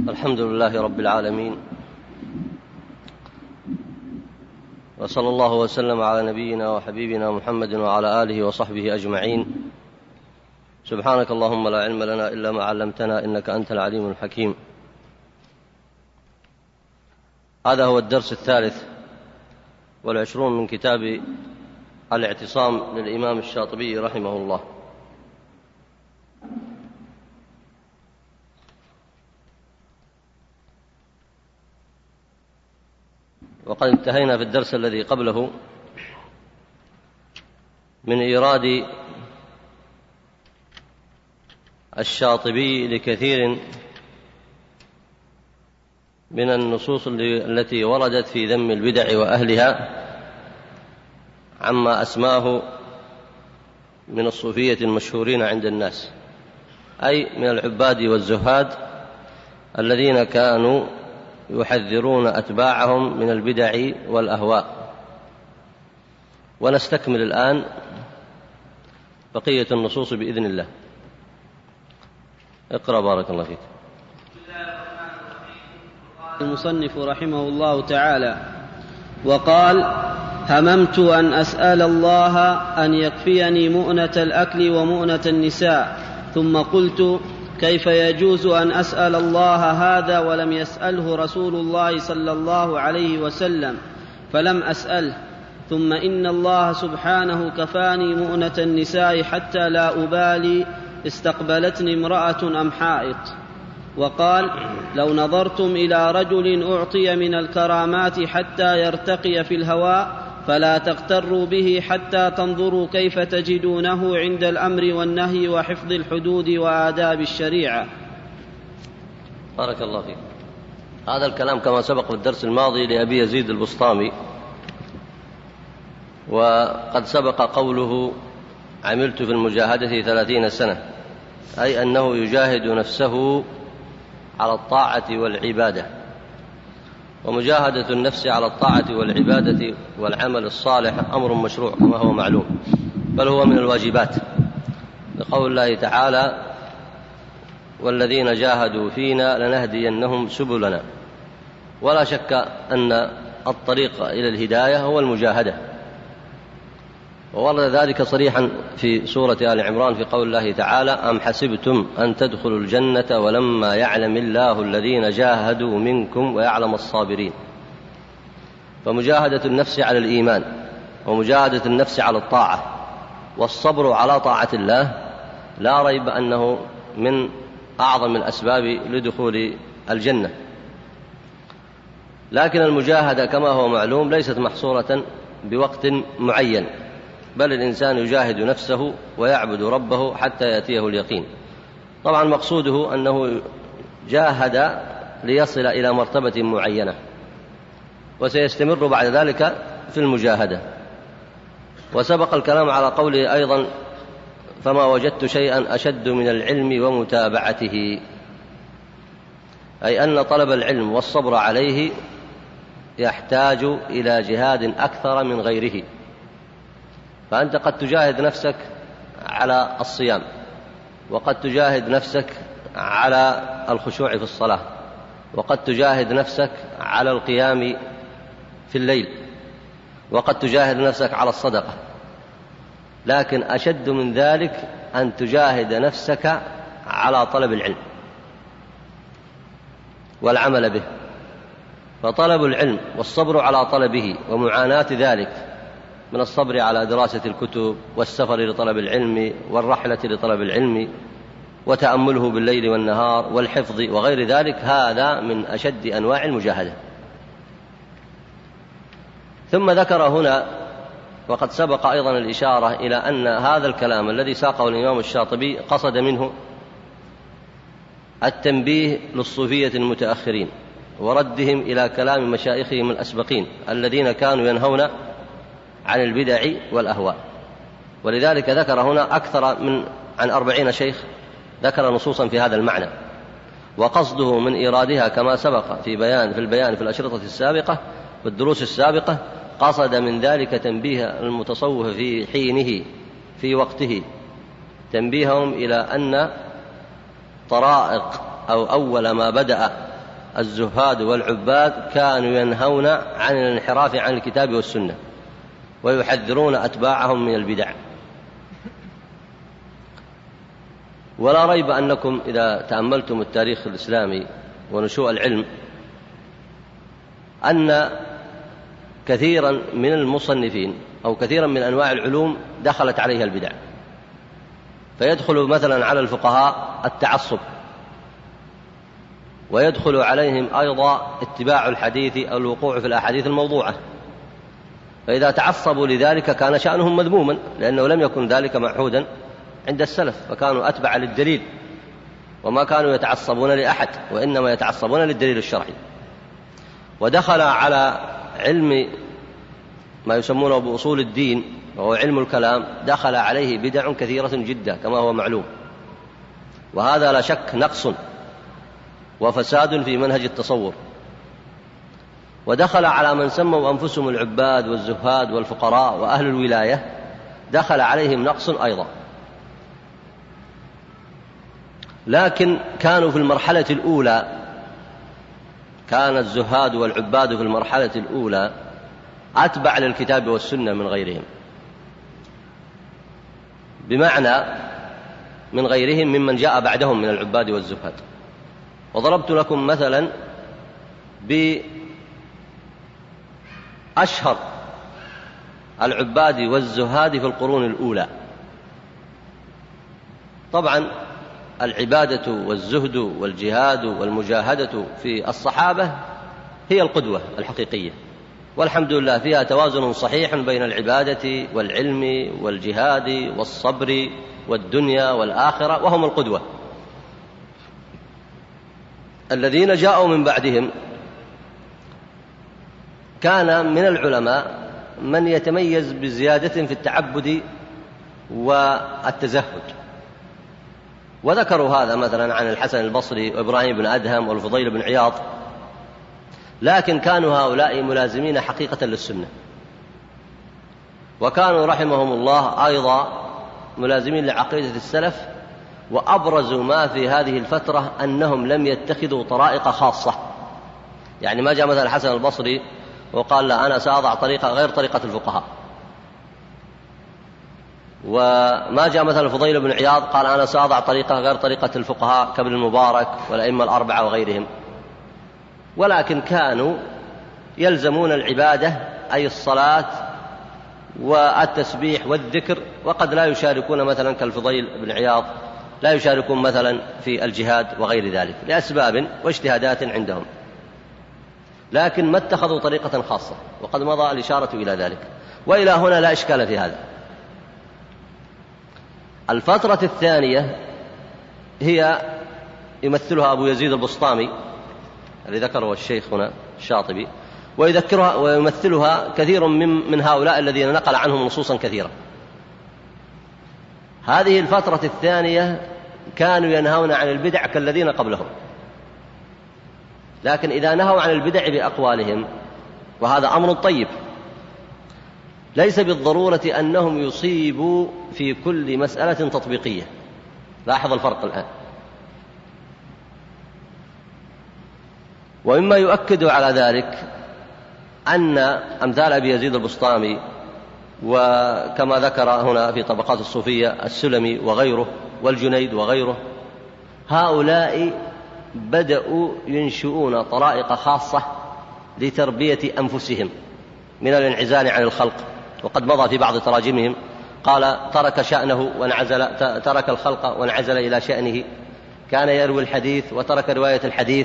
الحمد لله رب العالمين، وصلى الله وسلم على نبينا وحبيبنا محمد وعلى آله وصحبه أجمعين. سبحانك اللهم لا علم لنا إلا ما علمتنا إنك أنت العليم الحكيم. هذا هو الدرس 23 من كتاب الاعتصام للإمام الشاطبي رحمه الله. وقد انتهينا في الدرس الذي قبله من إيراد الشاطبي لكثير من النصوص التي وردت في ذم البدع وأهلها عما أسماه من الصوفية المشهورين عند الناس، أي من العباد والزهاد الذين كانوا يحذرون أتباعهم من البدع والأهواء. ونستكمل الآن بقية النصوص بإذن الله. اقرأ بارك الله فيك. المصنف رحمه الله تعالى: وقال: هممت أن أسأل الله أن يكفيني مؤنة الأكل ومؤنة النساء، ثم قلت: كيف يجوز أن أسأل الله هذا ولم يسأله رسول الله صلى الله عليه وسلم؟ فلم أسأله. ثم إن الله سبحانه كفاني مؤنة النساء حتى لا أبالي استقبلتني امرأة أم حائط. وقال: لو نظرتم إلى رجل أعطي من الكرامات حتى يرتقي في الهواء فلا تغتروا به حتى تنظروا كيف تجدونه عند الأمر والنهي وحفظ الحدود وآداب الشريعة. بارك الله فيك. هذا الكلام كما سبق في الدرس الماضي لأبي يزيد البسطامي، وقد سبق قوله: عملت في المجاهدة 30 سنة، أي أنه يجاهد نفسه على الطاعة والعبادة. ومجاهدة النفس على الطاعة والعبادة والعمل الصالح أمر مشروع كما هو معلوم، بل هو من الواجبات، لقول الله تعالى: والذين جاهدوا فينا لنهدينهم سبلنا. ولا شك أن الطريق إلى الهداية هو المجاهدة، وورد ذلك صريحا في سورة آل عمران في قول الله تعالى: أم حسبتم أن تدخلوا الجنة ولما يعلم الله الذين جاهدوا منكم ويعلم الصابرين. فمجاهدة النفس على الإيمان ومجاهدة النفس على الطاعة والصبر على طاعة الله لا ريب أنه من أعظم الأسباب لدخول الجنة. لكن المجاهدة كما هو معلوم ليست محصورة بوقت معين، بل الإنسان يجاهد نفسه ويعبد ربه حتى يأتيه اليقين. طبعا مقصوده أنه جاهد ليصل إلى مرتبة معينة، وسيستمر بعد ذلك في المجاهدة. وسبق الكلام على قوله أيضا: فما وجدت شيئا أشد من العلم ومتابعته، أي أن طلب العلم والصبر عليه يحتاج إلى جهاد أكثر من غيره. فأنت قد تجاهد نفسك على الصيام، وقد تجاهد نفسك على الخشوع في الصلاة، وقد تجاهد نفسك على القيام في الليل، وقد تجاهد نفسك على الصدقة. لكن أشد من ذلك أن تجاهد نفسك على طلب العلم والعمل به. فطلب العلم والصبر على طلبه ومعاناة ذلك من الصبر على دراسة الكتب والسفر لطلب العلم والرحلة لطلب العلم وتأمله بالليل والنهار والحفظ وغير ذلك، هذا من أشد أنواع المجاهدة. ثم ذكر هنا، وقد سبق أيضا الإشارة إلى أن هذا الكلام الذي ساقه الإمام الشاطبي قصد منه التنبيه للصوفية المتأخرين وردهم إلى كلام مشايخهم الأسبقين الذين كانوا ينهون عن البدع والأهواء. ولذلك ذكر هنا أكثر عن 40 شيخ ذكر نصوصا في هذا المعنى، وقصده من إيرادها كما سبق في البيان في الأشرطة السابقة والدروس السابقة، قصد من ذلك تنبيه المتصوف في حينه في وقته، تنبيههم إلى أن طرائق أو أول ما بدأ الزهاد والعباد كانوا ينهون عن الانحراف عن الكتاب والسنة ويحذرون أتباعهم من البدع. ولا ريب أنكم إذا تأملتم التاريخ الإسلامي ونشوء العلم أن كثيرا من المصنفين أو كثيرا من أنواع العلوم دخلت عليها البدع، فيدخل مثلا على الفقهاء التعصب، ويدخل عليهم أيضا اتباع الحديث أو الوقوع في الأحاديث الموضوعة، فإذا تعصبوا لذلك كان شأنهم مذموما، لأنه لم يكن ذلك معهودا عند السلف، فكانوا أتبع للدليل وما كانوا يتعصبون لأحد، وإنما يتعصبون للدليل الشرعي. ودخل على علم ما يسمونه بأصول الدين وهو علم الكلام، دخل عليه بدع كثيرة جدا كما هو معلوم، وهذا لا شك نقص وفساد في منهج التصور. ودخل على من سموا أنفسهم العباد والزهاد والفقراء وأهل الولاية، دخل عليهم نقص أيضا، لكن كانوا في المرحلة الأولى، كان الزهاد والعباد في المرحلة الأولى أتبع للكتاب والسنة من غيرهم، بمعنى من غيرهم ممن جاء بعدهم من العباد والزهاد. وضربت لكم مثلا بأشهر العباد والزهاد في القرون الأولى. طبعا العبادة والزهد والجهاد والمجاهدة في الصحابة هي القدوة الحقيقية، والحمد لله فيها توازن صحيح بين العبادة والعلم والجهاد والصبر والدنيا والآخرة، وهم القدوة. الذين جاءوا من بعدهم كان من العلماء من يتميز بزيادة في التعبد والتزهد، وذكروا هذا مثلا عن الحسن البصري وإبراهيم بن أدهم والفضيل بن عياض، لكن كانوا هؤلاء ملازمين حقيقة للسنة، وكانوا رحمهم الله أيضا ملازمين لعقيدة السلف. وأبرز ما في هذه الفترة أنهم لم يتخذوا طرائق خاصة، يعني ما جاء مثلا الحسن البصري وقال لا أنا سأضع طريقة غير طريقة الفقهاء، وما جاء مثلا الفضيل بن عياض قال أنا سأضع طريقة غير طريقة الفقهاء كابن المبارك والأئمة الأربعة وغيرهم، ولكن كانوا يلزمون العبادة أي الصلاة والتسبيح والذكر، وقد لا يشاركون مثلا كالفضيل بن عياض لا يشاركون مثلا في الجهاد وغير ذلك لأسباب واجتهادات عندهم، لكن ما اتخذوا طريقة خاصة، وقد مضى الإشارة إلى ذلك، وإلى هنا لا إشكال في هذا. الفترة الثانية هي يمثلها أبو يزيد البسطامي الذي ذكره الشيخ هنا الشاطبي، ويذكرها ويمثلها كثير من هؤلاء الذين نقل عنهم نصوصا كثيرة. هذه الفترة الثانية كانوا ينهون عن البدع كالذين قبلهم، لكن إذا نهوا عن البدع بأقوالهم وهذا أمر طيب، ليس بالضرورة أنهم يصيبوا في كل مسألة تطبيقية. لاحظ الفرق الآن. ومما يؤكد على ذلك أن أمثال أبي يزيد البسطامي، وكما ذكر هنا في طبقات الصوفية السلمي وغيره والجنيد وغيره، هؤلاء بدأوا ينشؤون طرائق خاصة لتربية أنفسهم من الانعزال عن الخلق. وقد مضى في بعض تراجمهم قال ترك شأنه وانعزل، ترك الخلق وانعزل إلى شأنه، كان يروي الحديث وترك رواية الحديث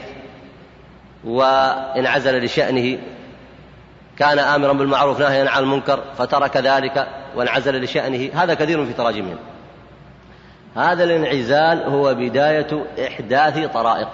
وانعزل لشأنه، كان آمرا بالمعروف ناهيا عن المنكر فترك ذلك وانعزل لشأنه. هذا كثير في تراجمهم. هذا الانعزال هو بداية إحداث طرائق.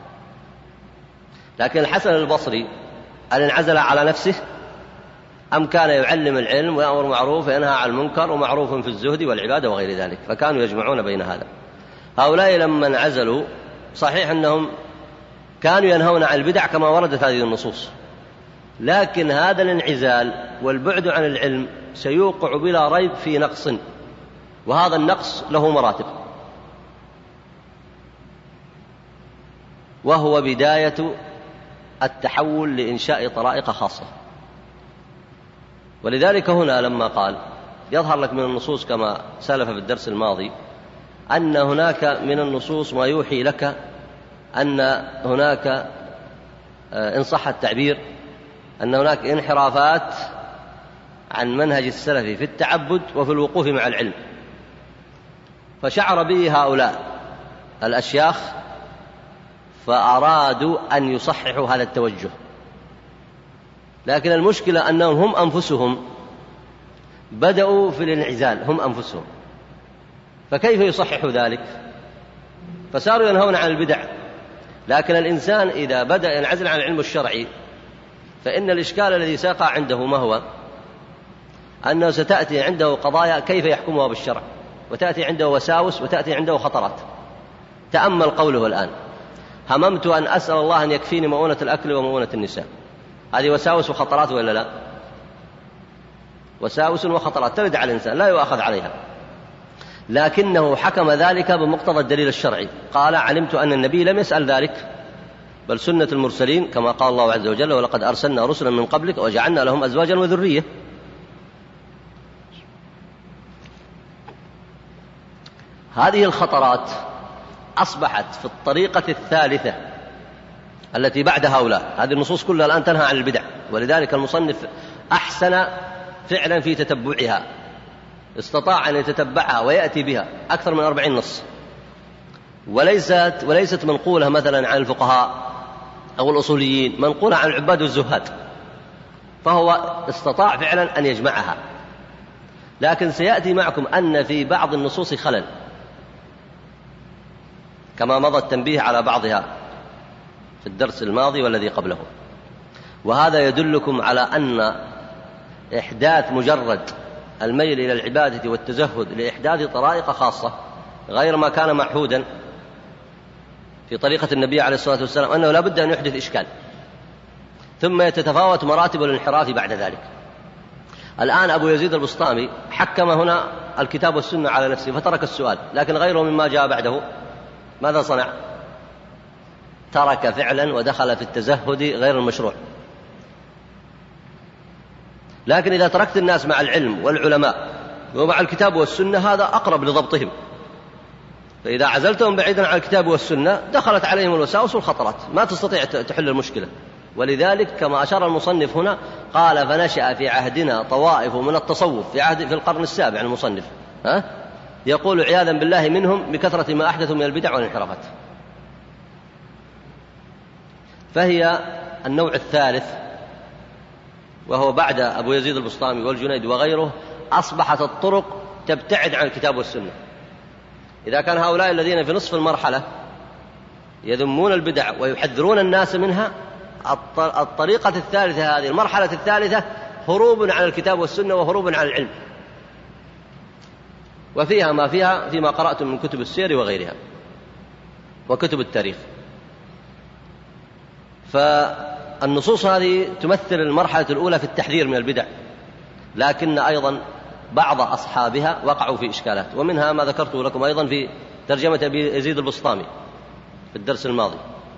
لكن الحسن البصري هل انعزل على نفسه أم كان يعلم العلم ويأمر معروف وينهى عن المنكر ومعروف في الزهد والعبادة وغير ذلك؟ فكانوا يجمعون بين هذا. هؤلاء لما انعزلوا صحيح أنهم كانوا ينهون عن البدع كما وردت هذه النصوص، لكن هذا الانعزال والبعد عن العلم سيوقع بلا ريب في نقص، وهذا النقص له مراتب، وهو بداية التحول لإنشاء طرائق خاصة. ولذلك هنا لما قال يظهر لك من النصوص كما سلف في الدرس الماضي أن هناك من النصوص ما يوحي لك أن هناك إن صح التعبير أن هناك انحرافات عن منهج السلف في التعبد وفي الوقوف مع العلم، فشعر به هؤلاء الأشياخ فأرادوا أن يصححوا هذا التوجه. لكن المشكلة أنهم هم أنفسهم بدأوا في الانعزال هم أنفسهم، فكيف يصححوا ذلك؟ فصاروا ينهون عن البدع. لكن الإنسان إذا بدأ ينعزل عن العلم الشرعي فإن الإشكال الذي سيقع عنده ما هو؟ أنه ستأتي عنده قضايا كيف يحكمها بالشرع، وتأتي عنده وساوس، وتأتي عنده خطرات. تأمل قوله الآن: هممت أن أسأل الله أن يكفيني مؤونة الأكل ومؤونة النساء. هذه وساوس وخطرات ولا لا؟ وساوس وخطرات ترد على الإنسان لا يؤاخذ عليها، لكنه حكم ذلك بمقتضى الدليل الشرعي. قال: علمت أن النبي لم يسأل ذلك، بل سنة المرسلين كما قال الله عز وجل: ولقد أرسلنا رسلا من قبلك وجعلنا لهم أزواجا وذرية. هذه الخطرات أصبحت في الطريقة الثالثة التي بعد هؤلاء. هذه النصوص كلها الآن تنهى عن البدع، ولذلك المصنف أحسن فعلا في تتبعها، استطاع أن يتتبعها ويأتي بها أكثر من 40 نص، وليست منقولة مثلا عن الفقهاء أو الأصوليين، منقولة عن العباد والزهاد، فهو استطاع فعلا أن يجمعها. لكن سيأتي معكم أن في بعض النصوص خلل كما مضى التنبيه على بعضها في الدرس الماضي والذي قبله، وهذا يدلكم على أن إحداث مجرد الميل إلى العبادة والتزهد لإحداث طرائق خاصة غير ما كان معهودا في طريقة النبي عليه الصلاة والسلام، أنه لا بد أن يحدث إشكال، ثم يتتفاوت مراتب الانحراف بعد ذلك. الآن أبو يزيد البسطامي حكم هنا الكتاب والسنة على نفسه فترك السؤال، لكن غيره مما جاء بعده ماذا صنع؟ ترك فعلا ودخل في التزهد غير المشروع. لكن إذا تركت الناس مع العلم والعلماء ومع الكتاب والسنة هذا أقرب لضبطهم، فإذا عزلتهم بعيدا عن الكتاب والسنة دخلت عليهم الوساوس والخطرات، ما تستطيع تحل المشكلة. ولذلك كما أشار المصنف هنا قال: فنشأ في عهدنا طوائف من التصوف، في القرن السابع المصنف يقول عياذا بالله منهم بكثرة ما أحدثوا من البدع والانحرافات. فهي النوع الثالث، وهو بعد أبو يزيد البسطامي والجنيد وغيره أصبحت الطرق تبتعد عن الكتاب والسنة. إذا كان هؤلاء الذين في نصف المرحلة يذمون البدع ويحذرون الناس منها، الطريقة الثالثة هذه المرحلة الثالثة هروب عن الكتاب والسنة وهروب عن العلم، وفيها ما فيها فيما قرأتم من كتب السير وغيرها وكتب التاريخ. فالنصوص هذه تمثل المرحلة الأولى في التحذير من البدع، لكن أيضا بعض أصحابها وقعوا في إشكالات، ومنها ما ذكرته لكم أيضا في ترجمة أبي يزيد البسطامي في الدرس الماضي،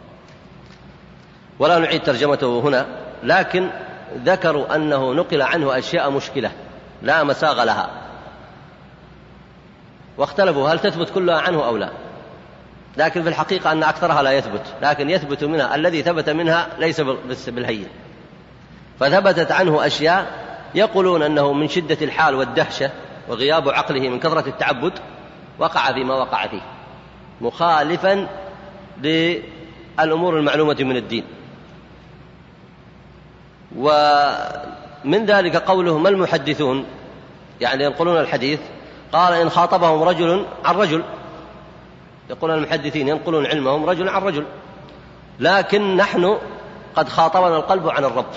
ولا نعيد ترجمته هنا، لكن ذكروا أنه نقل عنه أشياء مشكلة لا مساغ لها، واختلفوا هل تثبت كلها عنه أو لا. لكن في الحقيقة أن أكثرها لا يثبت، لكن يثبت منها الذي ثبت منها ليس بالهين. فثبتت عنه أشياء يقولون أنه من شدة الحال والدهشة وغياب عقله من كثرة التعبد وقع فيما وقع فيه، مخالفا للأمور المعلومة من الدين. ومن ذلك قوله: ما المحدثون، يعني ينقلون الحديث. قال: إن خاطبهم رجل عن رجل، يقول المحدثين ينقلون علمهم رجل عن رجل، لكن نحن قد خاطبنا القلب عن الرب.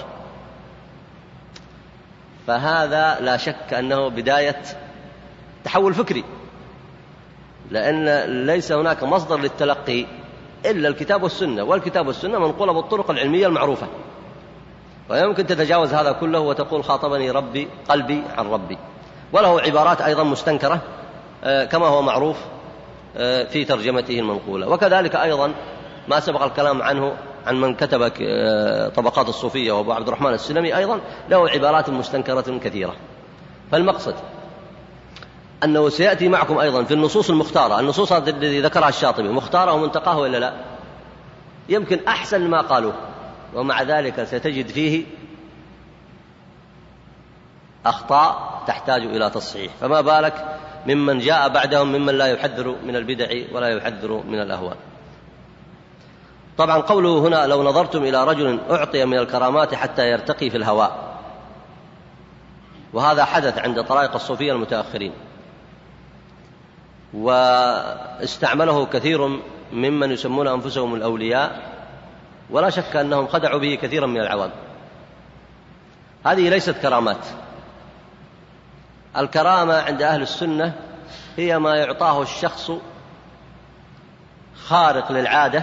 فهذا لا شك أنه بداية تحول فكري، لأن ليس هناك مصدر للتلقي إلا الكتاب والسنة، والكتاب والسنة منقولة بالطرق العلمية المعروفة، ويمكن تتجاوز هذا كله وتقول خاطبني ربي قلبي عن ربي. وله عبارات أيضا مستنكرة كما هو معروف في ترجمته المنقولة. وكذلك أيضا ما سبق الكلام عنه عن من كتب طبقات الصوفية، وأبو عبد الرحمن السلمي أيضا له عبارات مستنكرة كثيرة. فالمقصد أنه سيأتي معكم أيضا في النصوص المختارة، النصوص التي ذكرها الشاطبي مختارة ومنتقاه ولا لا؟ يمكن أحسن ما قالوه، ومع ذلك ستجد فيه أخطاء تحتاج إلى تصحيح، فما بالك ممن جاء بعدهم ممن لا يحذر من البدع ولا يحذر من الأهواء. طبعا قوله هنا لو نظرتم إلى رجل أعطي من الكرامات حتى يرتقي في الهواء، وهذا حدث عند طرائق الصوفية المتأخرين، واستعمله كثير ممن يسمون أنفسهم الأولياء، ولا شك أنهم خدعوا به كثيرا من العوام. هذه ليست كرامات. الكرامة عند أهل السنة هي ما يعطاه الشخص خارق للعادة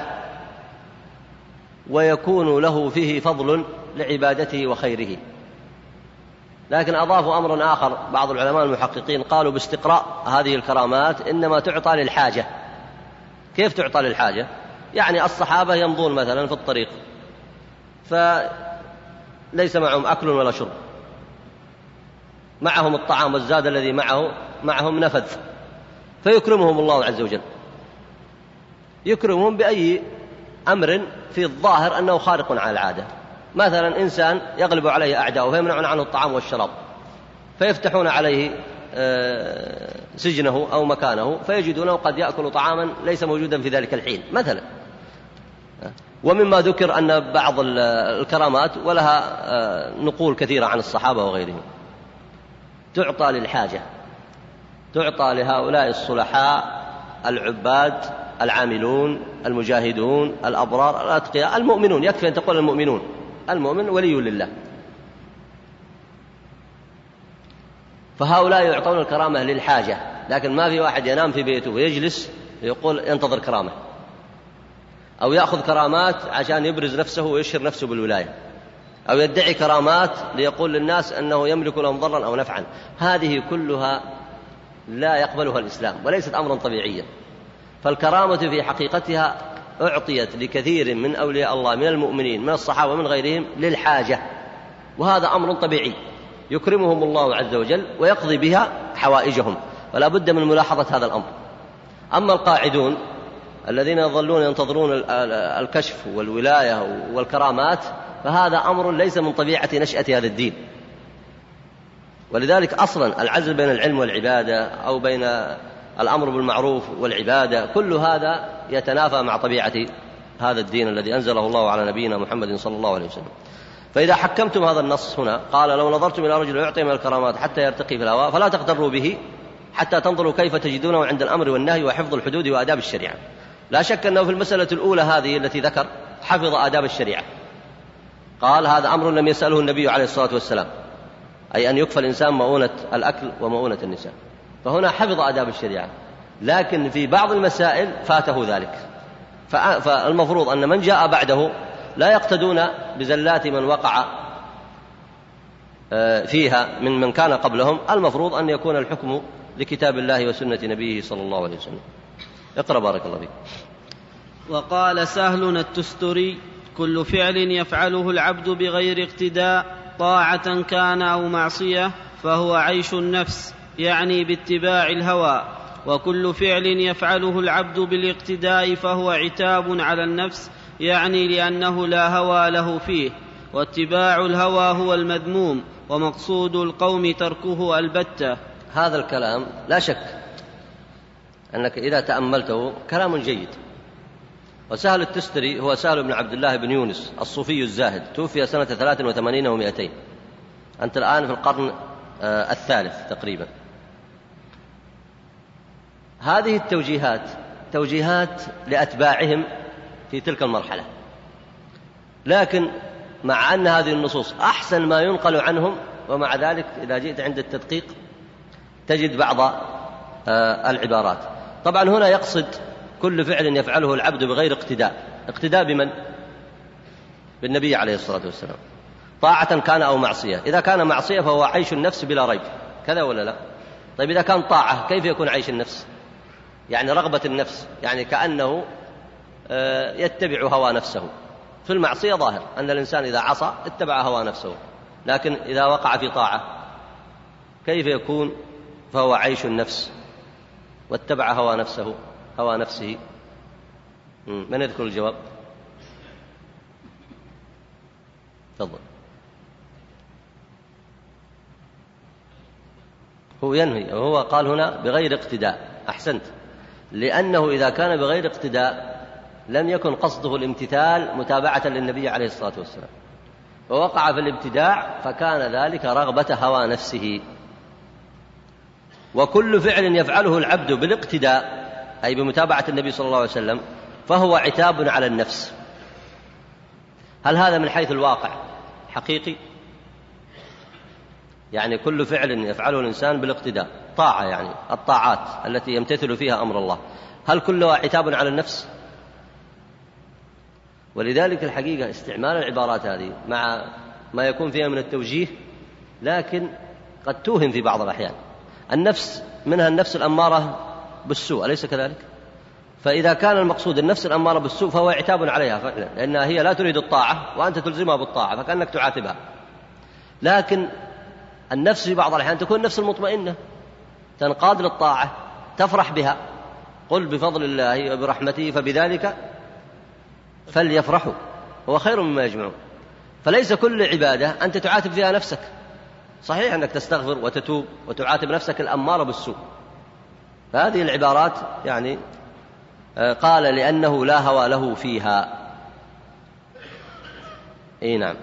ويكون له فيه فضل لعبادته وخيره. لكن أضافوا أمر آخر بعض العلماء المحققين، قالوا باستقراء هذه الكرامات إنما تعطى للحاجة. كيف تعطى للحاجة؟ يعني الصحابة يمضون مثلا في الطريق فليس معهم أكل ولا شرب، معهم الطعام والزاد الذي معهم نفذ، فيكرمهم الله عز وجل، يكرمهم بأي أمر في الظاهر أنه خارق على العادة. مثلا إنسان يغلب عليه أعداؤه فيمنعون عنه الطعام والشراب، فيفتحون عليه سجنه أو مكانه فيجدونه قد يأكل طعاما ليس موجودا في ذلك الحين مثلا. ومما ذكر أن بعض الكرامات ولها نقول كثيرة عن الصحابة وغيرهم تعطى للحاجة، تعطى لهؤلاء الصلحاء العباد العاملون المجاهدون الأبرار الأتقياء المؤمنون. يكفي أن تقول المؤمنون، المؤمن ولي لله، فهؤلاء يعطون الكرامة للحاجة. لكن ما في واحد ينام في بيته ويجلس يقول ينتظر كرامة، أو يأخذ كرامات عشان يبرز نفسه ويشهر نفسه بالولاية، أو يدعي كرامات ليقول للناس أنه يملك لهم ضرا أو نفعا. هذه كلها لا يقبلها الإسلام وليست أمرا طبيعيا. فالكرامة في حقيقتها أعطيت لكثير من أولياء الله من المؤمنين من الصحابة ومن غيرهم للحاجة، وهذا أمر طبيعي يكرمهم الله عز وجل ويقضي بها حوائجهم، ولا بد من ملاحظة هذا الأمر. أما القاعدون الذين يظلون ينتظرون الكشف والولاية والكرامات فهذا أمر ليس من طبيعة نشأة هذا الدين. ولذلك أصلا العزل بين العلم والعبادة أو بين الأمر بالمعروف والعبادة كل هذا يتنافى مع طبيعة هذا الدين الذي أنزله الله على نبينا محمد صلى الله عليه وسلم. فإذا حكمتم هذا النص هنا قال لو نظرتم إلى رجل يعطي من الكرامات حتى يرتقي في الهواء فلا تغتروا به حتى تنظروا كيف تجدونه عند الأمر والنهي وحفظ الحدود وآداب الشريعة. لا شك أنه في المسألة الأولى هذه التي ذكر حفظ آداب الشريعة، قال هذا أمر لم يسأله النبي عليه الصلاة والسلام، أي أن يكفى الإنسان مؤونة الأكل ومؤونة النساء، فهنا حفظ آداب الشريعة. لكن في بعض المسائل فاته ذلك، فالمفروض أن من جاء بعده لا يقتدون بزلات من وقع فيها من كان قبلهم. المفروض أن يكون الحكم لكتاب الله وسنة نبيه صلى الله عليه وسلم. اقرأ بارك الله فيك. وقال سهل التستري كل فعل يفعله العبد بغير اقتداء طاعة كان أو معصية فهو عيش النفس، يعني باتباع الهوى، وكل فعل يفعله العبد بالاقتداء فهو عتاب على النفس، يعني لأنه لا هوى له فيه، واتباع الهوى هو المذموم، ومقصود القوم تركه البتة. هذا الكلام لا شك أنك إذا تأملته كلام جيد. وسهل التستري هو سهل بن عبد الله بن يونس الصوفي الزاهد، توفي سنة 83 و200. أنت الآن في القرن الثالث تقريبا. هذه التوجيهات توجيهات لأتباعهم في تلك المرحلة، لكن مع أن هذه النصوص أحسن ما ينقل عنهم، ومع ذلك إذا جئت عند التدقيق تجد بعض العبارات. طبعا هنا يقصد كل فعل يفعله العبد بغير اقتداء. اقتداء بمن؟ بالنبي عليه الصلاة والسلام، طاعة كان أو معصية. إذا كان معصية فهو عيش النفس بلا ريب، كذا ولا لا؟ طيب إذا كان طاعة كيف يكون عيش النفس؟ يعني رغبة النفس، يعني كأنه يتبع هوى نفسه، في المعصية ظاهر أن الإنسان إذا عصى اتبع هوى نفسه، لكن إذا وقع في طاعة كيف يكون؟ فهو عيش النفس واتبع هوى نفسه. من يذكر الجواب؟ تفضل. هو ينهي، وهو قال هنا بغير اقتداء. أحسنت، لأنه إذا كان بغير اقتداء لم يكن قصده الامتثال متابعة للنبي عليه الصلاة والسلام، ووقع في الابتداع فكان ذلك رغبة هوى نفسه. وكل فعل يفعله العبد بالاقتداء أي بمتابعة النبي صلى الله عليه وسلم فهو عتاب على النفس. هل هذا من حيث الواقع حقيقي؟ يعني كل فعل يفعله الإنسان بالاقتداء طاعة، يعني الطاعات التي يمتثل فيها أمر الله، هل كلها عتاب على النفس؟ ولذلك الحقيقة استعمال العبارات هذه مع ما يكون فيها من التوجيه لكن قد توهم في بعض الأحيان. النفس منها النفس الأمارة بالسوء، أليس كذلك؟ فإذا كان المقصود النفس الأمارة بالسوء فهو عتاب عليها فعلا، لأنها هي لا تريد الطاعة وأنت تلزمها بالطاعة فكأنك تعاتبها. لكن النفس في بعض الأحيان تكون النفس المطمئنة تنقاد للطاعة تفرح بها، قل بفضل الله وبرحمته فبذلك فليفرحوا هو خير مما يجمعون. فليس كل عبادة أنت تعاتب فيها نفسك، صحيح أنك تستغفر وتتوب وتعاتب نفسك الأمارة بالسوء. فهذه العبارات يعني قال لأنه لا هوى له فيها. إيه نعم.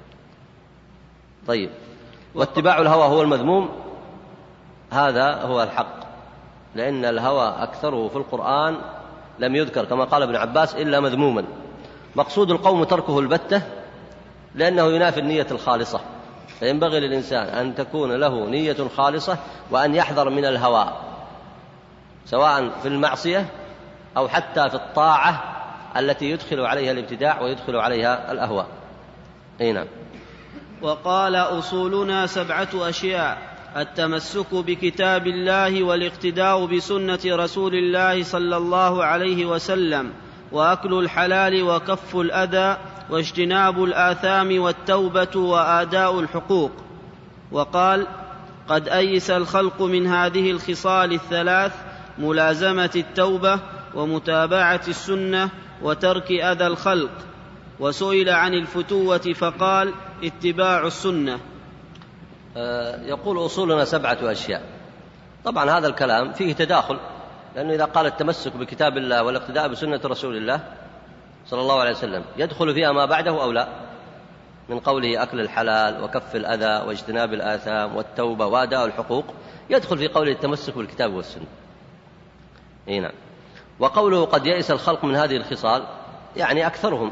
طيب، واتباع الهوى هو المذموم، هذا هو الحق، لأن الهوى أكثره في القرآن لم يذكر كما قال ابن عباس إلا مذموما. مقصود القوم تركه البتة لأنه ينافي النية الخالصة، فينبغي للإنسان أن تكون له نية خالصة وأن يحذر من الهوى سواء في المعصية أو حتى في الطاعة التي يدخل عليها الابتداع ويدخل عليها الأهواء. أي نعم. وقال أصولنا 7 أشياء: التمسك بكتاب الله والاقتداء بسنة رسول الله صلى الله عليه وسلم، وأكل الحلال وكف الأذى واجتناب الآثام والتوبة وآداء الحقوق. وقال: قد أيس الخلق من هذه الخصال 3: ملازمة التوبة ومتابعة السنة وترك أذى الخلق. وسئل عن الفتوة فقال: اتباع السنة. يقول أصولنا 7 أشياء. طبعا هذا الكلام فيه تداخل، لأنه إذا قال التمسك بكتاب الله والاقتداء بسنة رسول الله صلى الله عليه وسلم يدخل فيها ما بعده أو لا، من قوله أكل الحلال وكف الأذى واجتناب الآثام والتوبة وأداء الحقوق، يدخل في قوله التمسك بالكتاب والسنة. نعم. وقوله قد يئس الخلق من هذه الخصال يعني أكثرهم،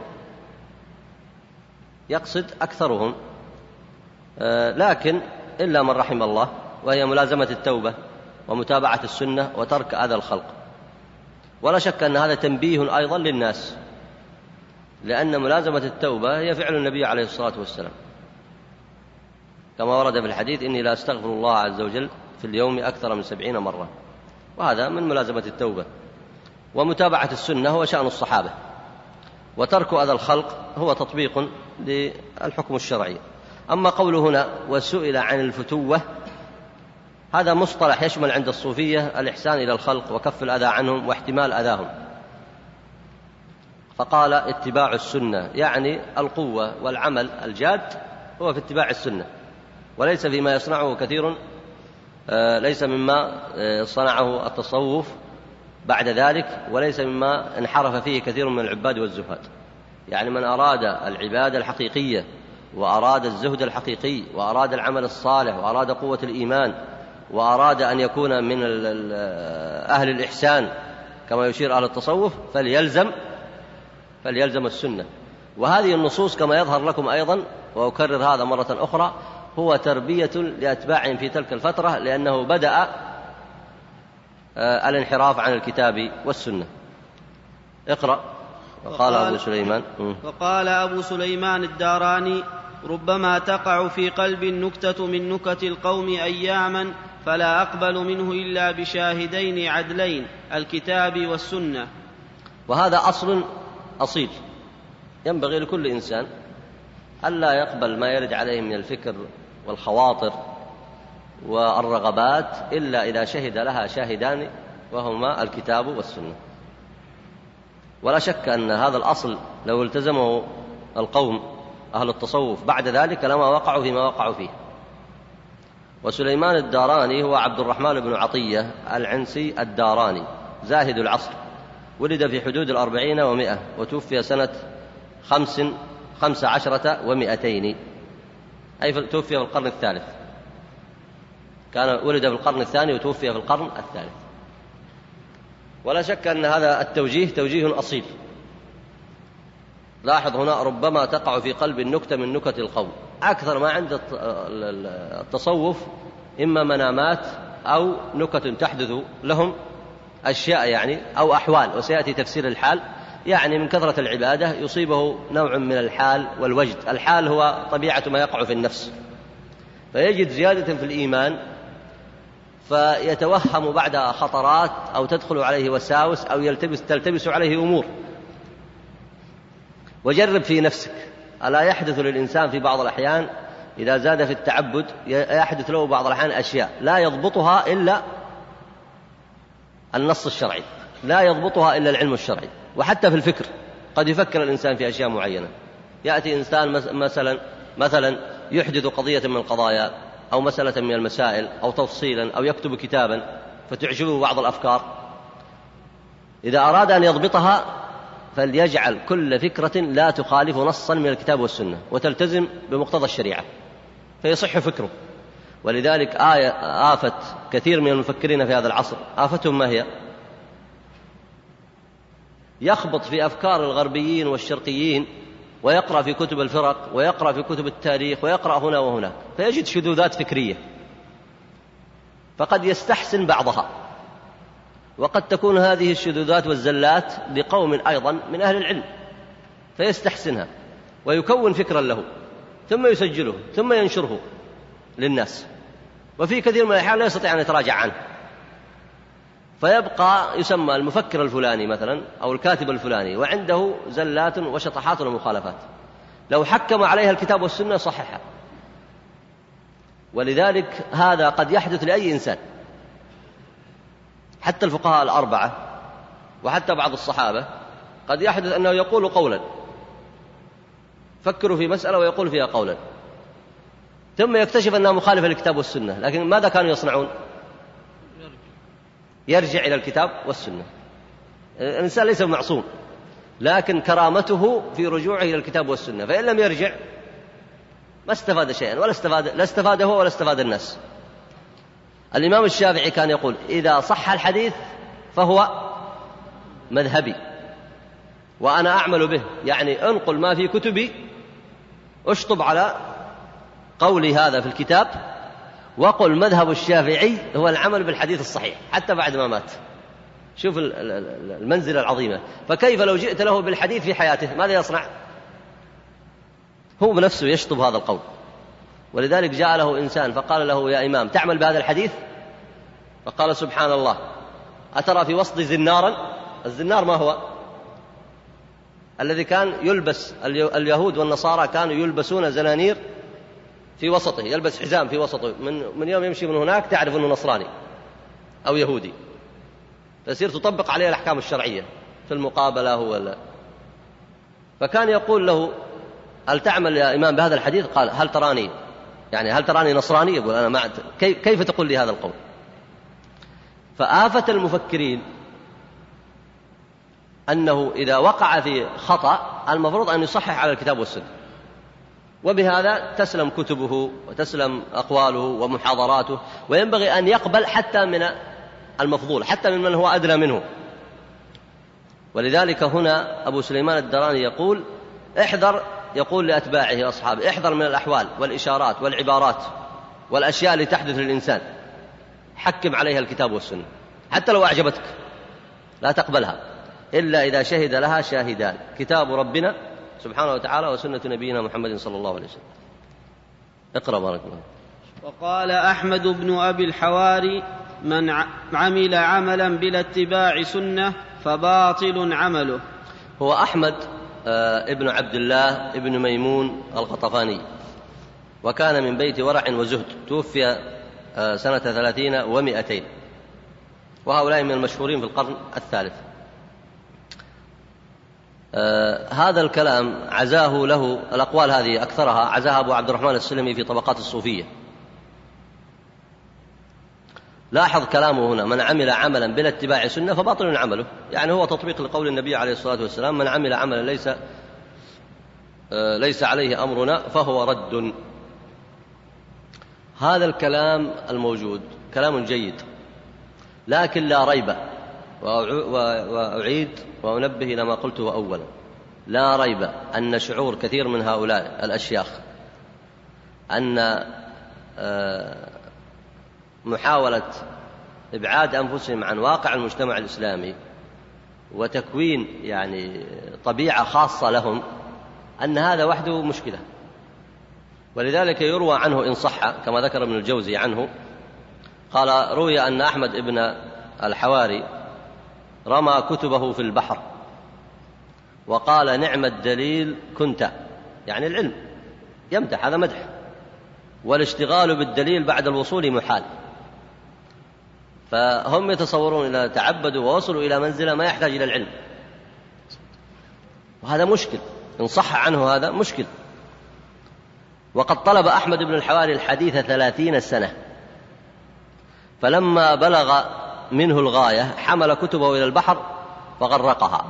يقصد أكثرهم، لكن إلا من رحم الله، وهي ملازمة التوبة ومتابعة السنة وترك أذى الخلق. ولا شك أن هذا تنبيه أيضا للناس، لأن ملازمة التوبة هي فعل النبي عليه الصلاة والسلام، كما ورد في الحديث: إني لا أستغفر الله عز وجل في اليوم أكثر من 70 مرة، وهذا من ملازمة التوبة. ومتابعة السنة هو شأن الصحابة، وترك أذى الخلق هو تطبيق للحكم الشرعي. أما قوله هنا وسئل عن الفتوة، هذا مصطلح يشمل عند الصوفية الإحسان إلى الخلق وكف الأذى عنهم واحتمال أذاهم، فقال اتباع السنة، يعني القوة والعمل الجاد هو في اتباع السنة، وليس فيما يصنعه كثير، ليس مما صنعه التصوف بعد ذلك، وليس مما انحرف فيه كثير من العباد والزهاد. يعني من أراد العبادة الحقيقية وأراد الزهد الحقيقي وأراد العمل الصالح وأراد قوة الإيمان وأراد أن يكون من أهل الإحسان كما يشير أهل التصوف فليلزم السنة. وهذه النصوص كما يظهر لكم أيضا، وأكرر هذا مرة أخرى، هو تربية لأتباعهم في تلك الفترة، لأنه بدأ الانحراف عن الكتاب والسنة. اقرأ. وقال أبو سليمان الداراني: ربما تقع في قلب النكتة من نكت القوم أياما فلا أقبل منه إلا بشاهدين عدلين، الكتاب والسنة. وهذا أصل أصيل، ينبغي لكل إنسان ألا يقبل ما يرد عليه من الفكر والخواطر والرغبات إلا إذا شهد لها شاهدان وهما الكتاب والسنة. ولا شك أن هذا الأصل لو التزمه القوم أهل التصوف بعد ذلك لما وقعوا فيما وقعوا فيه. وسليمان الداراني هو عبد الرحمن بن عطية العنسي الداراني زاهد العصر، ولد في حدود 40 و100 وتوفي سنة 15 و200، أي توفي في القرن الثالث، ولد في القرن الثاني وتوفي في القرن الثالث. ولا شك أن هذا التوجيه توجيه أصيل. لاحظ هنا ربما تقع في قلب النكتة من نكت القوم. أكثر ما عند التصوف إما منامات أو نكت تحدث لهم، أشياء يعني أو أحوال، وسيأتي تفسير الحال، يعني من كثرة العبادة يصيبه نوع من الحال والوجد. الحال هو طبيعة ما يقع في النفس، فيجد زيادة في الإيمان فيتوهم بعد خطرات أو تدخل عليه وساوس أو تلتبس عليه أمور. وجرب في نفسك، ألا يحدث للإنسان في بعض الأحيان إذا زاد في التعبد يحدث له بعض الأحيان أشياء لا يضبطها إلا النص الشرعي، لا يضبطها إلا العلم الشرعي. وحتى في الفكر قد يفكر الإنسان في أشياء معينة، يأتي إنسان مثلا يحدث قضية من القضايا أو مسألة من المسائل أو تفصيلا أو يكتب كتابا فتعجبه بعض الأفكار، إذا أراد أن يضبطها فليجعل كل فكرة لا تخالف نصا من الكتاب والسنة وتلتزم بمقتضى الشريعة فيصح فكره. ولذلك آفة كثير من المفكرين في هذا العصر آفتهم ما هي؟ يخبط في أفكار الغربيين والشرقيين ويقرأ في كتب الفرق ويقرأ في كتب التاريخ ويقرأ هنا وهناك فيجد شذوذات فكرية، فقد يستحسن بعضها، وقد تكون هذه الشذوذات والزلات لقوم أيضا من أهل العلم فيستحسنها ويكون فكرا له ثم يسجله ثم ينشره للناس، وفي كثير من الأحيان لا يستطيع أن يتراجع عنه، فيبقى يسمى المفكر الفلاني مثلا أو الكاتب الفلاني وعنده زلات وشطحات ومخالفات، لو حكم عليها الكتاب والسنة صححها. ولذلك هذا قد يحدث لأي إنسان، حتى الفقهاء الأربعة وحتى بعض الصحابة قد يحدث أنه يقول قولا، فكروا في مسألة ويقول فيها قولا ثم يكتشف أنها مخالفة للكتاب والسنة، لكن ماذا كانوا يصنعون؟ يرجع إلى الكتاب والسنة. الإنسان ليس معصوم، لكن كرامته في رجوعه إلى الكتاب والسنة، فإن لم يرجع ما استفاد شيئا لا استفاد هو ولا استفاد الناس. الإمام الشافعي كان يقول إذا صح الحديث فهو مذهبي وأنا أعمل به، يعني أنقل ما في كتبي، أشطب على قولي هذا في الكتاب وقل مذهب الشافعي هو العمل بالحديث الصحيح حتى بعد ما مات. شوف المنزلة العظيمة. فكيف لو جئت له بالحديث في حياته ماذا يصنع؟ هو بنفسه يشطب هذا القول. ولذلك جاء له إنسان فقال له يا إمام تعمل بهذا الحديث؟ فقال سبحان الله أترى في وسط زنارا؟ الزنار ما هو؟ الذي كان يلبس اليهود والنصارى كانوا يلبسون زنانير في وسطه، يلبس حزام في وسطه، من يوم يمشي من هناك تعرف أنه نصراني أو يهودي، فتصير تطبق عليه الأحكام الشرعية في المقابلة ولا. فكان يقول له هل تعمل يا إمام بهذا الحديث؟ قال هل تراني نصراني؟ يقول أنا ما كيف تقول لي هذا القول؟ فآفة المفكرين أنه إذا وقع في خطأ المفروض أن يصحح على الكتاب والسنة، وبهذا تسلم كتبه وتسلم أقواله ومحاضراته، وينبغي أن يقبل حتى من المفضول، حتى من هو أدنى منه. ولذلك هنا أبو سليمان الدراني يقول احذر، يقول لأتباعه وأصحابه احذر من الأحوال والإشارات والعبارات والأشياء اللي تحدث للإنسان، حكم عليها الكتاب والسنة حتى لو أعجبتك لا تقبلها إلا إذا شهد لها شاهدان، كتاب ربنا سبحانه وتعالى وسنة نبينا محمد صلى الله عليه وسلم. اقرأ بارك الله. وقال أحمد بن أبي الحواري من عمل عملا بلا اتباع سنة فباطل عمله. هو أحمد ابن عبد الله ابن ميمون الغطفاني، وكان من بيت ورع وزهد، توفي سنة 30 و200، وهؤلاء من المشهورين في القرن الثالث. هذا الكلام عزاه له، الأقوال هذه أكثرها عزاها أبو عبد الرحمن السلمي في طبقات الصوفية. لاحظ كلامه هنا: من عمل عملا بلا اتباع سنة فباطل عمله، يعني هو تطبيق لقول النبي عليه الصلاة والسلام: من عمل عملا ليس عليه أمرنا فهو رد. هذا الكلام الموجود كلام جيد، لكن لا ريب، وأعيد وأنبه إلى ما قلته أولا، لا ريب أن شعور كثير من هؤلاء الأشياخ أن محاولة إبعاد أنفسهم عن واقع المجتمع الإسلامي وتكوين يعني طبيعة خاصة لهم، أن هذا وحده مشكلة. ولذلك يروى عنه إن صح كما ذكر ابن الجوزي عنه، قال: روي أن أحمد بن الحواري رمى كتبه في البحر وقال: نعم الدليل كنت، يعني العلم، يمدح، هذا مدح، والاشتغال بالدليل بعد الوصول محال. فهم يتصورون إذا تعبدوا ووصلوا إلى منزلة ما يحتاج إلى العلم، وهذا مشكل، إن صح عنه هذا مشكل. وقد طلب أحمد بن الحواري الحديث 30 سنة، فلما بلغ منه الغاية حمل كتبه إلى البحر فغرقها،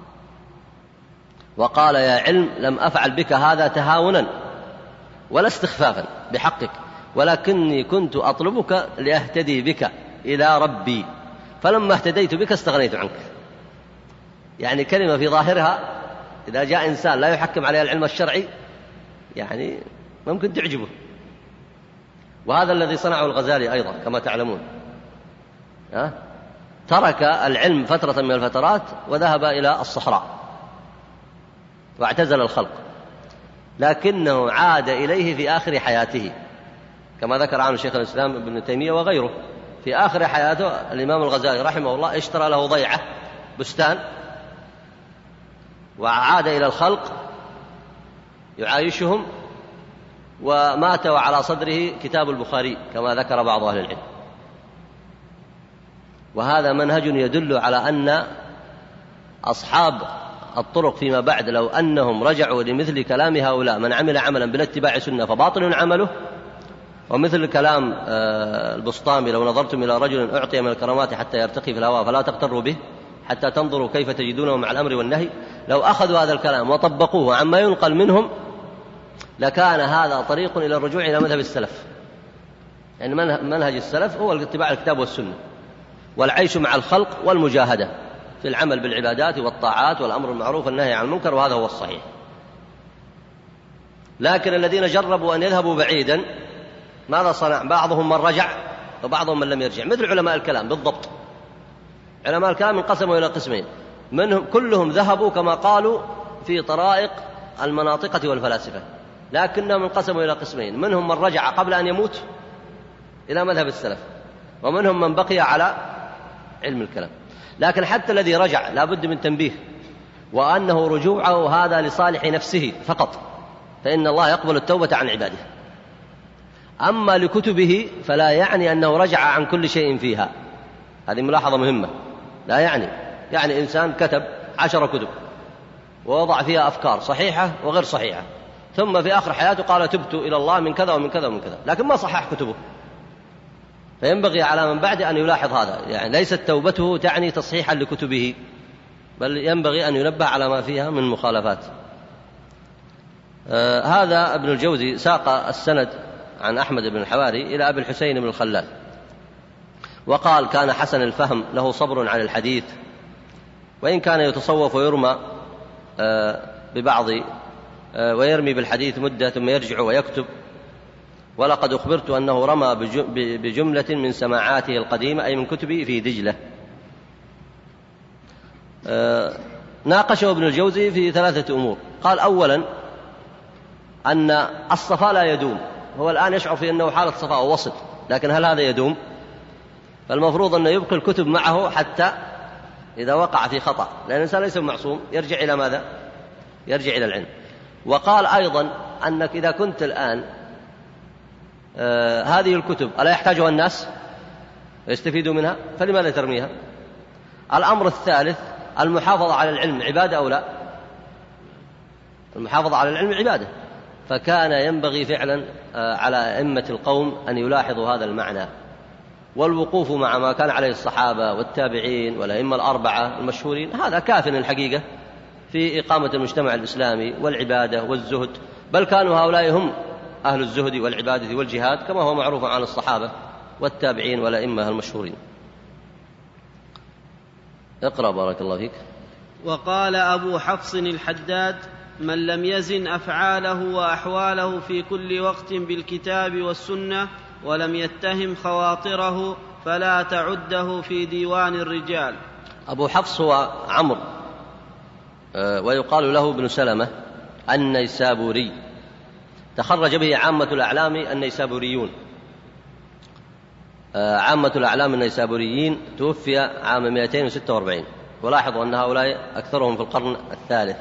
وقال: يا علم، لم أفعل بك هذا تهاونا ولا استخفافا بحقك، ولكني كنت أطلبك لأهتدي بك إلى ربي، فلما اهتديت بك استغنيت عنك. يعني كلمة في ظاهرها إذا جاء إنسان لا يحكم عليها العلم الشرعي يعني ممكن تعجبه. وهذا الذي صنعه الغزالي أيضا كما تعلمون، ترك العلم فترة من الفترات وذهب إلى الصحراء واعتزل الخلق، لكنه عاد إليه في آخر حياته، كما ذكر عنه شيخ الإسلام ابن تيمية وغيره. في آخر حياته الإمام الغزالي رحمه الله اشترى له ضيعة، بستان، وعاد إلى الخلق يعايشهم، ومات وعلى صدره كتاب البخاري كما ذكر بعض أهل العلم. وهذا منهج يدل على أن أصحاب الطرق فيما بعد لو أنهم رجعوا لمثل كلام هؤلاء: من عمل عملا بلا اتباع سنة فباطل عمله، ومثل كلام البسطامي: لو نظرتم إلى رجل أعطي من الكرامات حتى يرتقي في الهواء فلا تغتروا به حتى تنظروا كيف تجدونه مع الأمر والنهي، لو أخذوا هذا الكلام وطبقوه عما ينقل منهم لكان هذا طريق إلى الرجوع إلى مذهب السلف. يعني منهج السلف هو اتباع الكتاب والسنة والعيش مع الخلق والمجاهدة في العمل بالعبادات والطاعات والأمر بالمعروف والنهي عن المنكر، وهذا هو الصحيح. لكن الذين جربوا أن يذهبوا بعيدا ماذا صنع؟ بعضهم من رجع وبعضهم من لم يرجع، مثل علماء الكلام بالضبط. علماء الكلام انقسموا إلى قسمين، منهم كلهم ذهبوا كما قالوا في طرائق المناطقة والفلاسفة، لكنهم انقسموا إلى قسمين: منهم من رجع قبل أن يموت إلى مذهب السلف، ومنهم من بقي على علم الكلام. لكن حتى الذي رجع لا بد من تنبيه، وأنه رجوعه هذا لصالح نفسه فقط، فإن الله يقبل التوبة عن عباده. أما لكتبه فلا يعني أنه رجع عن كل شيء فيها، هذه ملاحظة مهمة. لا يعني إنسان كتب 10 كتب ووضع فيها أفكار صحيحة وغير صحيحة، ثم في آخر حياته قال: تبت إلى الله من كذا ومن كذا ومن كذا، لكن ما صحح كتبه. فينبغي على من بعد أن يلاحظ هذا، يعني ليست توبته تعني تصحيحا لكتبه، بل ينبغي أن ينبه على ما فيها من مخالفات. هذا ابن الجوزي ساق السند عن أحمد بن الحواري إلى أبي الحسين بن الخلال، وقال: كان حسن الفهم، له صبر عن الحديث، وإن كان يتصوف ويرمى ببعض ويرمي بالحديث مدة ثم يرجع ويكتب، ولقد أخبرت أنه رمى بجملة من سماعاته القديمة، أي من كتبه، في دجلة. ناقشه ابن الجوزي في 3 أمور. قال: أولا أن الصفاء لا يدوم، هو الآن يشعر في أنه حالة صفاء ووسط، لكن هل هذا يدوم؟ فالمفروض أنه يبقي الكتب معه حتى إذا وقع في خطأ، لأن الإنسان ليس معصوم، يرجع إلى ماذا؟ يرجع إلى العلم. وقال أيضا أنك إذا كنت الآن هذه الكتب ألا يحتاجها الناس ويستفيدوا منها، فلماذا ترميها؟ الأمر الثالث المحافظة على العلم عبادة أو لا؟ المحافظة على العلم عبادة، فكان ينبغي فعلا على أئمة القوم أن يلاحظوا هذا المعنى، والوقوف مع ما كان عليه الصحابة والتابعين والأئمة الأربعة المشهورين هذا كاف الحقيقة في إقامة المجتمع الإسلامي والعبادة والزهد، بل كانوا هؤلاء هم أهل الزهد والعبادة والجهاد كما هو معروف عن الصحابة والتابعين والأئمة المشهورين. اقرأ بارك الله فيك. وقال أبو حفص الحداد: من لم يزن أفعاله وأحواله في كل وقت بالكتاب والسنة ولم يتهم خواطره فلا تعده في ديوان الرجال. أبو حفص هو عمرو ويقال له ابن سلمة النيسابوري، تخرج به عامة الأعلام النيسابوريون. عامة الأعلام النيسابوريين توفي عام 246، ولاحظوا أن هؤلاء أكثرهم في القرن الثالث.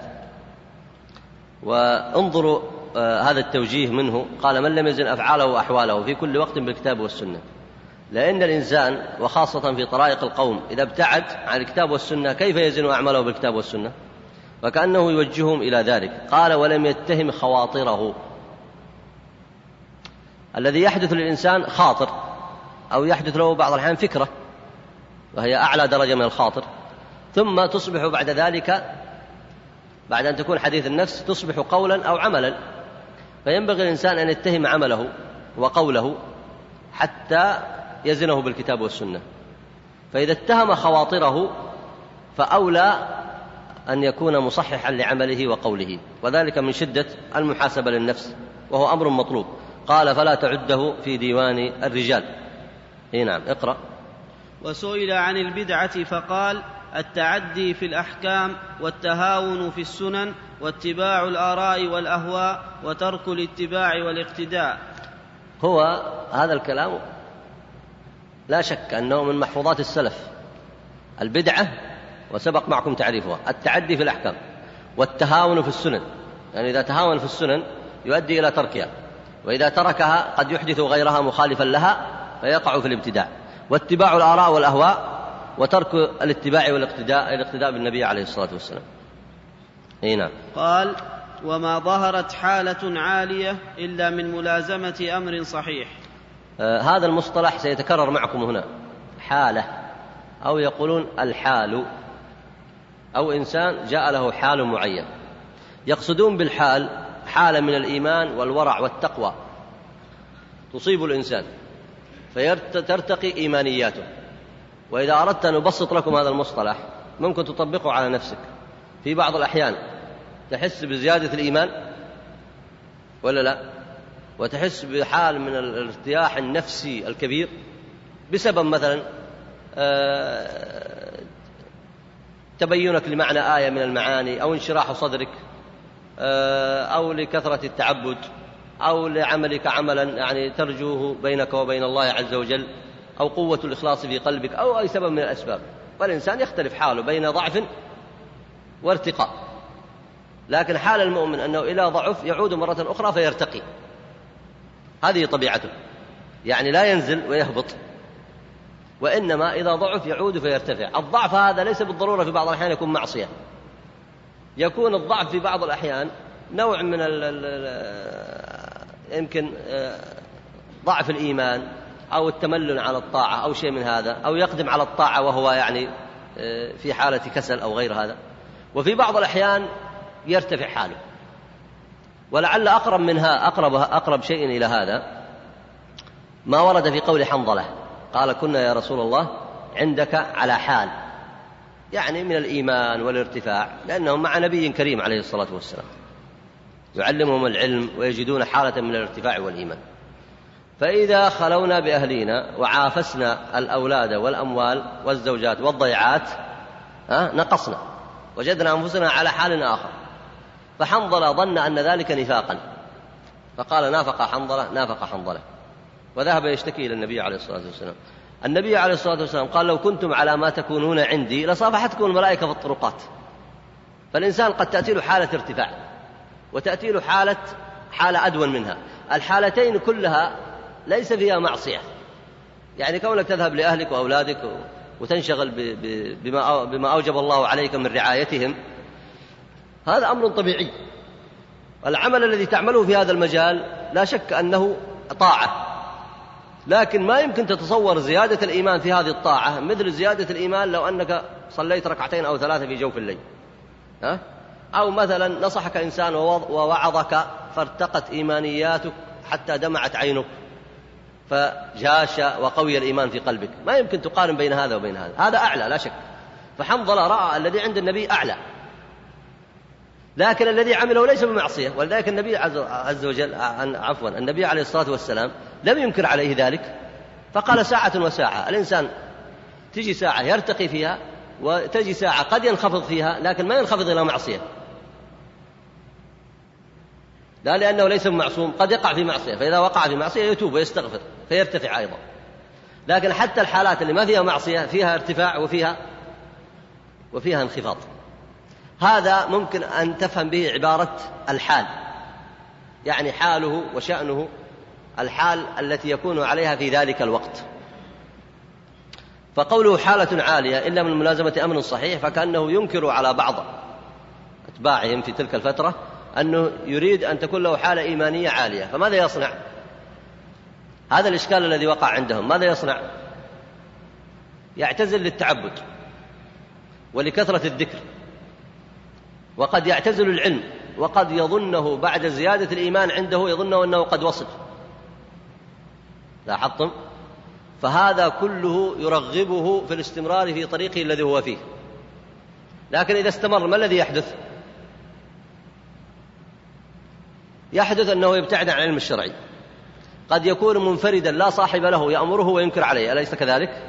وانظروا هذا التوجيه منه، قال: من لم يزن أفعاله وأحواله في كل وقت بالكتاب والسنة، لأن الإنسان وخاصة في طرائق القوم إذا ابتعد عن الكتاب والسنة كيف يزن أعماله بالكتاب والسنة؟ فكأنه يوجههم إلى ذلك. قال: ولم يتهم خواطره. الذي يحدث للإنسان خاطر، أو يحدث له بعض الأحيان فكرة، وهي أعلى درجة من الخاطر، ثم تصبح بعد ذلك بعد أن تكون حديث النفس تصبح قولا أو عملا، فينبغي الإنسان أن يتهم عمله وقوله حتى يزنه بالكتاب والسنة. فإذا اتهم خواطره فأولى أن يكون مصححا لعمله وقوله، وذلك من شدة المحاسبة للنفس، وهو أمر مطلوب. قال: فلا تعده في ديوان الرجال. نعم اقرأ. وسئل عن البدعة فقال: التعدي في الأحكام والتهاون في السنن واتباع الآراء والأهواء وترك الاتباع والاقتداء. هو هذا الكلام لا شك أنه من محفوظات السلف. البدعة وسبق معكم تعريفها، التعدي في الأحكام والتهاون في السنن، يعني إذا تهاون في السنن يؤدي إلى تركها، وإذا تركها قد يحدث غيرها مخالفا لها فيقع في الابتداع. واتباع الآراء والأهواء وترك الاتباع والاقتداء بالنبي عليه الصلاة والسلام. نعم. قال: وما ظهرت حالة عالية إلا من ملازمة أمر صحيح. هذا المصطلح سيتكرر معكم هنا، حالة، أو يقولون الحال، أو إنسان جاء له حال معين. يقصدون بالحال حالة من الإيمان والورع والتقوى تصيب الإنسان فترتقي إيمانياته. وإذا أردت أن أبسط لكم هذا المصطلح ممكن تطبقه على نفسك. في بعض الأحيان تحس بزيادة الإيمان ولا لا، وتحس بحال من الارتياح النفسي الكبير بسبب مثلا تبينك لمعنى آية من المعاني، أو انشراح صدرك، أو لكثرة التعبد، أو لعملك عملا يعني ترجوه بينك وبين الله عز وجل، أو قوة الإخلاص في قلبك، أو أي سبب من الأسباب. والإنسان يختلف حاله بين ضعف وارتقاء، لكن حال المؤمن أنه إلى ضعف يعود مرة أخرى فيرتقي، هذه طبيعته، يعني لا ينزل ويهبط، وإنما إذا ضعف يعود فيرتفع. الضعف هذا ليس بالضرورة في بعض الأحيان يكون معصية، يكون الضعف في بعض الأحيان نوع من يمكن ضعف الإيمان أو التملن على الطاعة أو شيء من هذا، أو يقدم على الطاعة وهو يعني في حالة كسل أو غير هذا. وفي بعض الأحيان يرتفع حاله. ولعل أقرب منها أقرب شيء إلى هذا ما ورد في قول حنظلة، قال: كنا يا رسول الله عندك على حال، يعني من الإيمان والارتفاع، لأنهم مع نبي كريم عليه الصلاة والسلام يعلمهم العلم ويجدون حالة من الارتفاع والإيمان. فإذا خلونا بأهلنا وعافسنا الأولاد والأموال والزوجات والضيعات نقصنا، وجدنا أنفسنا على حال آخر. فحنظلة ظن أن ذلك نفاقا، فقال: نافق حنظلة، وذهب يشتكي إلى النبي عليه الصلاة والسلام. النبي عليه الصلاة والسلام قال: لو كنتم على ما تكونون عندي لصافحتكم الملائكة في الطرقات. فالإنسان قد تأتي له حالة ارتفاع وتأتي له حالة أدون منها. الحالتين كلها ليس فيها معصية، يعني كونك تذهب لأهلك وأولادك وتنشغل بما أوجب الله عليك من رعايتهم، هذا أمر طبيعي. العمل الذي تعمله في هذا المجال لا شك أنه طاعة، لكن ما يمكن تتصور زيادة الإيمان في هذه الطاعة مثل زيادة الإيمان لو أنك صليت 2 أو 3 في جوف الليل، أو مثلا نصحك إنسان ووعظك فارتقت إيمانياتك حتى دمعت عينك فجاش وقوي الإيمان في قلبك. ما يمكن تقارن بين هذا وبين هذا، هذا أعلى لا شك. فحنظلة رأى الذي عند النبي أعلى، لكن الذي عمله ليس بمعصية. ولذلك النبي عز وجل النبي عليه الصلاة والسلام لم ينكر عليه ذلك، فقال 1 وساعة. الإنسان تجي ساعة يرتقي فيها وتجي ساعة قد ينخفض فيها، لكن ما ينخفض إلى معصية، لا لأنه ليس بمعصوم، قد يقع في معصية، فإذا وقع في معصية يتوب ويستغفر فيرتفع أيضا. لكن حتى الحالات اللي ما فيها معصية فيها ارتفاع وفيها انخفاض. هذا ممكن أن تفهم به عبارة الحال، يعني حاله وشأنه، الحال التي يكون عليها في ذلك الوقت. فقوله حالة عالية إلا من ملازمة أمر صحيح، فكأنه ينكر على بعض أتباعهم في تلك الفترة أنه يريد أن تكون له حالة إيمانية عالية. فماذا يصنع؟ هذا الإشكال الذي وقع عندهم. ماذا يصنع؟ يعتزل للتعبد ولكثرة الذكر، وقد يعتزل العلم، وقد يظنه بعد زيادة الإيمان عنده يظنه أنه قد وصل. لاحظتم؟ فهذا كله يرغبه في الاستمرار في طريقه الذي هو فيه. لكن إذا استمر ما الذي يحدث؟ يحدث أنه يبتعد عن العلم الشرعي، قد يكون منفردا لا صاحب له يأمره وينكر عليه، أليس كذلك؟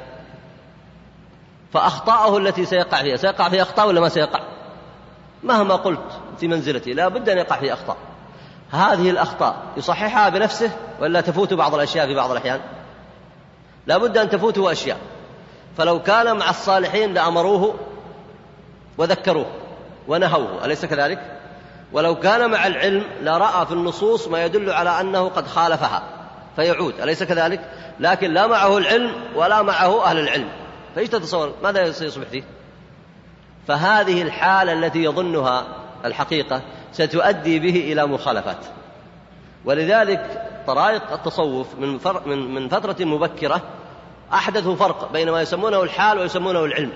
فأخطاءه التي سيقع فيها أخطاء ولا ما سيقع؟ مهما قلت في منزلتي لا بد أن يقع فيه أخطاء. هذه الأخطاء يصححها بنفسه ولا تفوت بعض الأشياء في بعض الأحيان؟ لا بد أن تفوته أشياء. فلو كان مع الصالحين لأمروه وذكروه ونهوه، أليس كذلك؟ ولو كان مع العلم لرأى في النصوص ما يدل على أنه قد خالفها فيعود، أليس كذلك؟ لكن لا معه العلم ولا معه أهل العلم، فإيش تتصور ماذا سيصبح فيه؟ فهذه الحالة التي يظنها الحقيقة ستؤدي به إلى مخالفات. ولذلك طرائق التصوف من فترة مبكرة أحدثوا فرق بين ما يسمونه الحال ويسمونه العلم،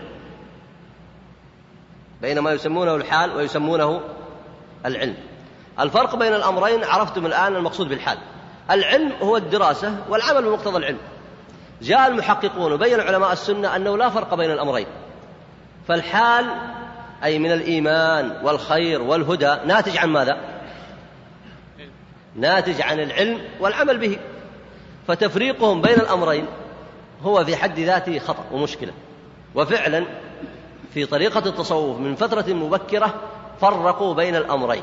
بين ما يسمونه الحال ويسمونه العلم. الفرق بين الأمرين عرفتم الآن المقصود بالحال. العلم هو الدراسة والعمل بمقتضى العلم. جاء المحققون وبين علماء السنة أنه لا فرق بين الأمرين، فالحال أي من الإيمان والخير والهدى ناتج عن ماذا؟ ناتج عن العلم والعمل به. فتفريقهم بين الأمرين هو في حد ذاته خطأ ومشكلة. وفعلا في طريقة التصوف من فترة مبكرة فرقوا بين الأمرين،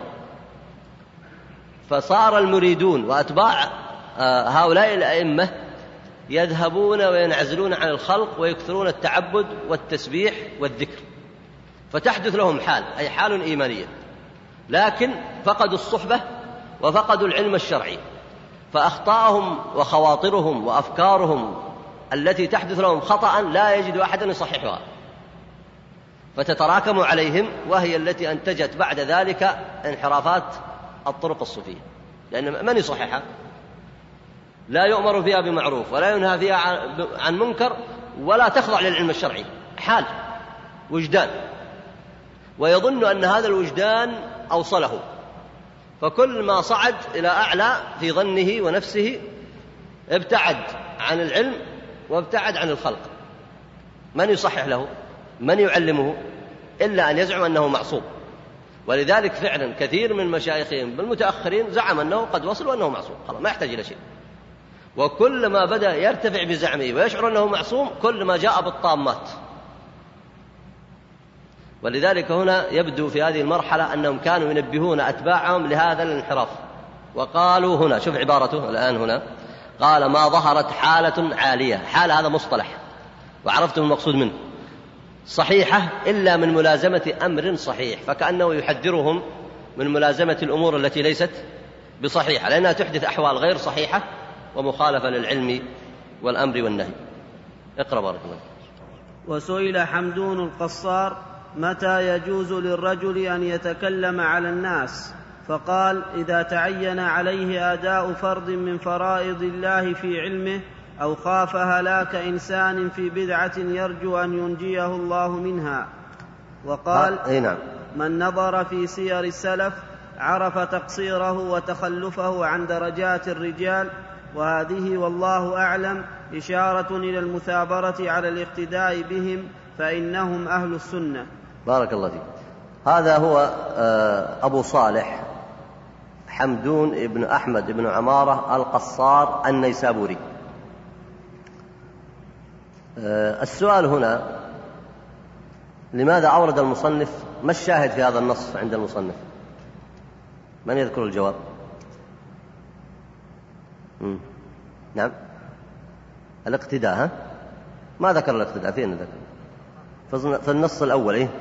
فصار المريدون وأتباع هؤلاء الأئمة يذهبون وينعزلون عن الخلق ويكثرون التعبد والتسبيح والذكر، فتحدث لهم حال، أي حال إيمانية، لكن فقدوا الصحبة وفقدوا العلم الشرعي، فأخطاءهم وخواطرهم وأفكارهم التي تحدث لهم خطأ لا يجد أحدا يصححها، فتتراكم عليهم، وهي التي أنتجت بعد ذلك انحرافات الطرق الصوفية. لأن من يصححها؟ لا يؤمر فيها بمعروف ولا ينهى فيها عن منكر ولا تخضع للعلم الشرعي، حال وجدان، ويظن أن هذا الوجدان أوصله، فكل ما صعد إلى أعلى في ظنه ونفسه ابتعد عن العلم وابتعد عن الخلق. من يصحح له؟ من يعلمه؟ إلا أن يزعم أنه معصوم. ولذلك فعلا كثير من مشايخهم بالمتأخرين زعم أنه قد وصل وأنه معصوم، خلاص ما يحتاج إلى شيء. وكل ما بدأ يرتفع بزعمه ويشعر أنه معصوم كل ما جاء بالطامات. ولذلك هنا يبدو في هذه المرحلة أنهم كانوا ينبهون أتباعهم لهذا الانحراف، وقالوا هنا، شوف عبارته الآن هنا، قال: ما ظهرت حالة عالية. حال هذا مصطلح وعرفتم المقصود منه، صحيحة إلا من ملازمة أمر صحيح، فكأنه يحذرهم من ملازمة الأمور التي ليست بصحيحة، لأنها تحدث أحوال غير صحيحة ومخالفة للعلم والأمر والنهي. اقرأ بارك الله. وسئل حمدون القصار متى يجوز للرجل أن يتكلم على الناس، فقال: إذا تعين عليه أداء فرض من فرائض الله في علمه، أو خاف هلاك إنسان في بدعة يرجو أن ينجيه الله منها. وقال: نعم. من نظر في سير السلف عرف تقصيره وتخلفه عن درجات الرجال، وهذه والله أعلم إشارة إلى المثابرة على الاقتداء بهم، فإنهم أهل السنة. بارك الله فيك. هذا هو أبو صالح حمدون بن أحمد بن عمارة القصار النيسابوري. السؤال هنا: لماذا أورد المصنف؟ ما الشاهد في هذا النص عند المصنف؟ من يذكر الجواب؟ نعم، الاقتداء. ها؟ ما ذكر الاقتداء، فين ذكر؟ في النص الأول. إيه؟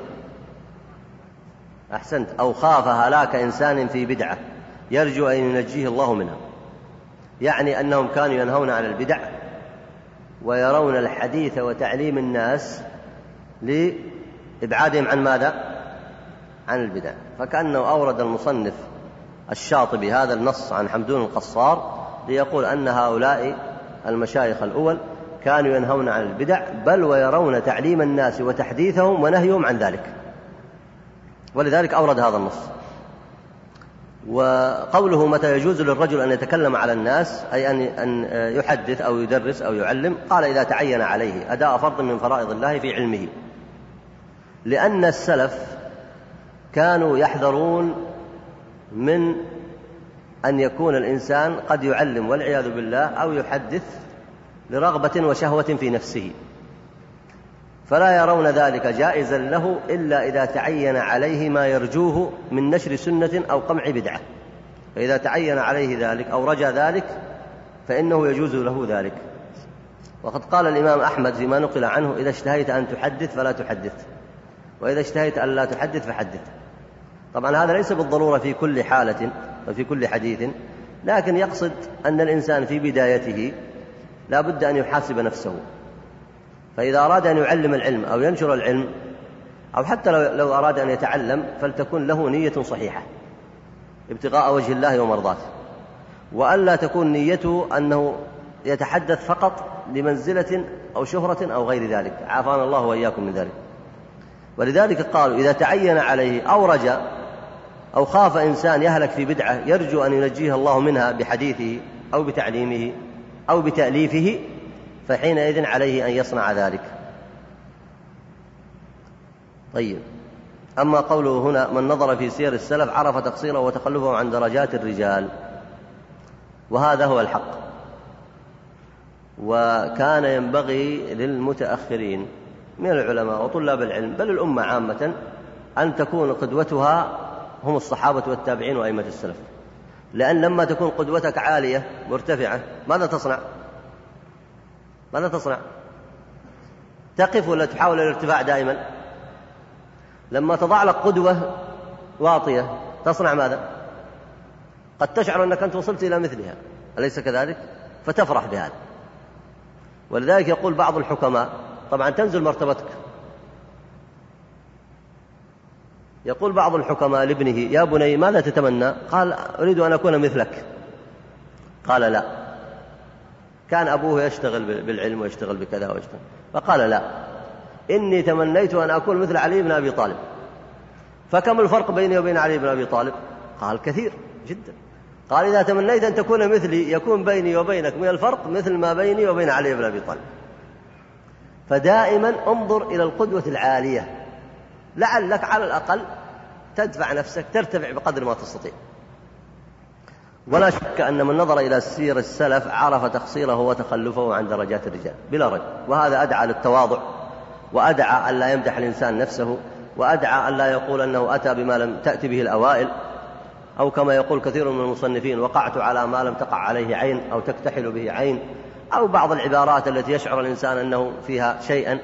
أحسنت. أو خاف هلاك إنسان في بدعة يرجو أن ينجيه الله منها، يعني أنهم كانوا ينهون عن البدع ويرون الحديث وتعليم الناس لإبعادهم عن ماذا؟ عن البدع. فكأنه أورد المصنف الشاطبي هذا النص عن حمدون القصار ليقول أن هؤلاء المشايخ الأول كانوا ينهون عن البدع، بل ويرون تعليم الناس وتحديثهم ونهيهم عن ذلك، ولذلك أورد هذا النص. وقوله متى يجوز للرجل أن يتكلم على الناس، أي أن يحدث أو يدرس أو يعلم، قال: إذا تعين عليه أداء فرض من فرائض الله في علمه، لأن السلف كانوا يحذرون من أن يكون الإنسان قد يعلم والعياذ بالله أو يحدث لرغبة وشهوة في نفسه، فلا يرون ذلك جائزا له إلا إذا تعين عليه ما يرجوه من نشر سنة أو قمع بدعة. فإذا تعين عليه ذلك أو رجى ذلك فإنه يجوز له ذلك. وقد قال الإمام أحمد فيما نقل عنه: إذا اشتهيت أن تحدث فلا تحدث، وإذا اشتهيت أن لا تحدث فحدث. طبعا هذا ليس بالضرورة في كل حالة وفي كل حديث، لكن يقصد أن الإنسان في بدايته لا بد أن يحاسب نفسه، فإذا أراد أن يعلم العلم أو ينشر العلم، أو حتى لو أراد أن يتعلم، فلتكن له نية صحيحة ابتغاء وجه الله ومرضاته، وألا تكون نيته أنه يتحدث فقط لمنزلة أو شهرة أو غير ذلك، عافانا الله وإياكم من ذلك. ولذلك قالوا: إذا تعين عليه أو رجى أو خاف إنسان يهلك في بدعة يرجو أن ينجيه الله منها بحديثه أو بتعليمه أو بتأليفه، فحينئذ عليه أن يصنع ذلك. طيب، أما قوله هنا: من نظر في سير السلف عرف تقصيره وتخلفه عن درجات الرجال، وهذا هو الحق. وكان ينبغي للمتأخرين من العلماء وطلاب العلم بل الأمة عامة أن تكون قدوتها هم الصحابة والتابعين وأئمة السلف، لأن لما تكون قدوتك عالية مرتفعة ماذا تصنع؟ ماذا تصنع؟ تقف ولا تحاول الارتفاع دائما؟ لما تضع لك قدوة واطية تصنع ماذا؟ قد تشعر أنك أنت وصلت إلى مثلها، أليس كذلك؟ فتفرح بهذا. ولذلك يقول بعض الحكماء، طبعا تنزل مرتبتك، يقول بعض الحكماء لابنه: يا بني ماذا تتمنى؟ قال: أريد أن أكون مثلك. قال: لا. كان أبوه يشتغل بالعلم ويشتغل بكذا ويشتغل، فقال: لا، إني تمنيت أن أكون مثل علي بن أبي طالب. فكم الفرق بيني وبين علي بن أبي طالب؟ قال: كثير جدا. قال: إذا تمنيت أن تكون مثلي يكون بيني وبينك من الفرق مثل ما بيني وبين علي بن أبي طالب. فدائما انظر إلى القدوة العالية، لعلك على الأقل تدفع نفسك ترتفع بقدر ما تستطيع. ولا شك أن من نظر إلى سير السلف عرف تقصيره وتخلفه عن درجات الرجال بلا ريب، وهذا أدعى للتواضع، وأدعى أن لا يمدح الإنسان نفسه، وأدعى أن لا يقول أنه أتى بما لم تأتي به الأوائل، أو كما يقول كثير من المصنفين: وقعت على ما لم تقع عليه عين، أو تكتحل به عين، أو بعض العبارات التي يشعر الإنسان أنه فيها شيئا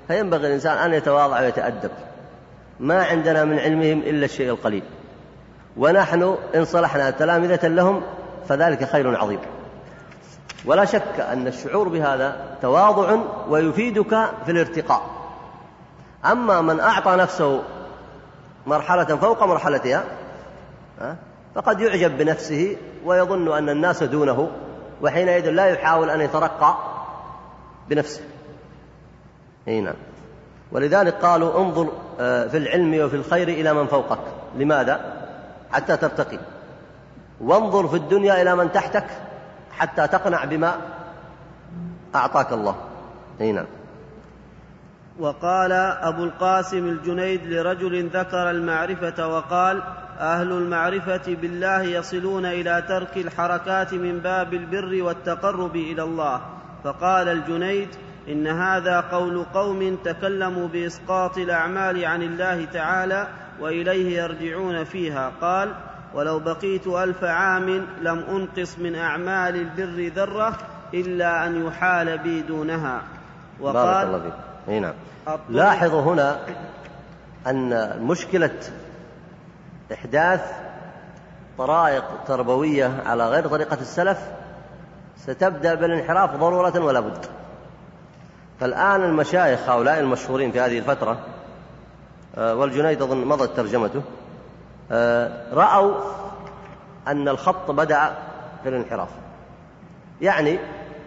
فينبغي الإنسان أن يتواضع ويتأدب. ما عندنا من علمهم إلا الشيء القليل، ونحن إن صلحنا تلامذة لهم فذلك خير عظيم. ولا شك أن الشعور بهذا تواضع ويفيدك في الارتقاء. أما من أعطى نفسه مرحلة فوق مرحلتها فقد يعجب بنفسه ويظن أن الناس دونه، وحينئذ لا يحاول أن يترقى بنفسه. نعم. ولذلك قالوا انظر في العلم وفي الخير إلى من فوقك. لماذا؟ حتى ترتقي. وانظر في الدنيا إلى من تحتك حتى تقنع بما أعطاك الله. نعم. وقال أبو القاسم الجنيد لرجل ذكر المعرفة وقال: أهل المعرفة بالله يصلون إلى ترك الحركات من باب البر والتقرب إلى الله. فقال الجنيد: إن هذا قول قوم تكلموا بإسقاط الأعمال عن الله تعالى وإليه يرجعون فيها. قال: ولو بقيت 1000 عام لم أنقص من أعمال البر ذرة إلا أن يحال بي دونها. بارك الله فيك. نعم. لاحظوا هنا أن مشكلة إحداث طرائق تربوية على غير طريقة السلف ستبدأ بالانحراف ضرورة ولا بد. فالآن المشايخ هؤلاء المشهورين في هذه الفترة، والجنيد أظن مضت ترجمته، رأوا أن الخط بدأ في الانحراف. يعني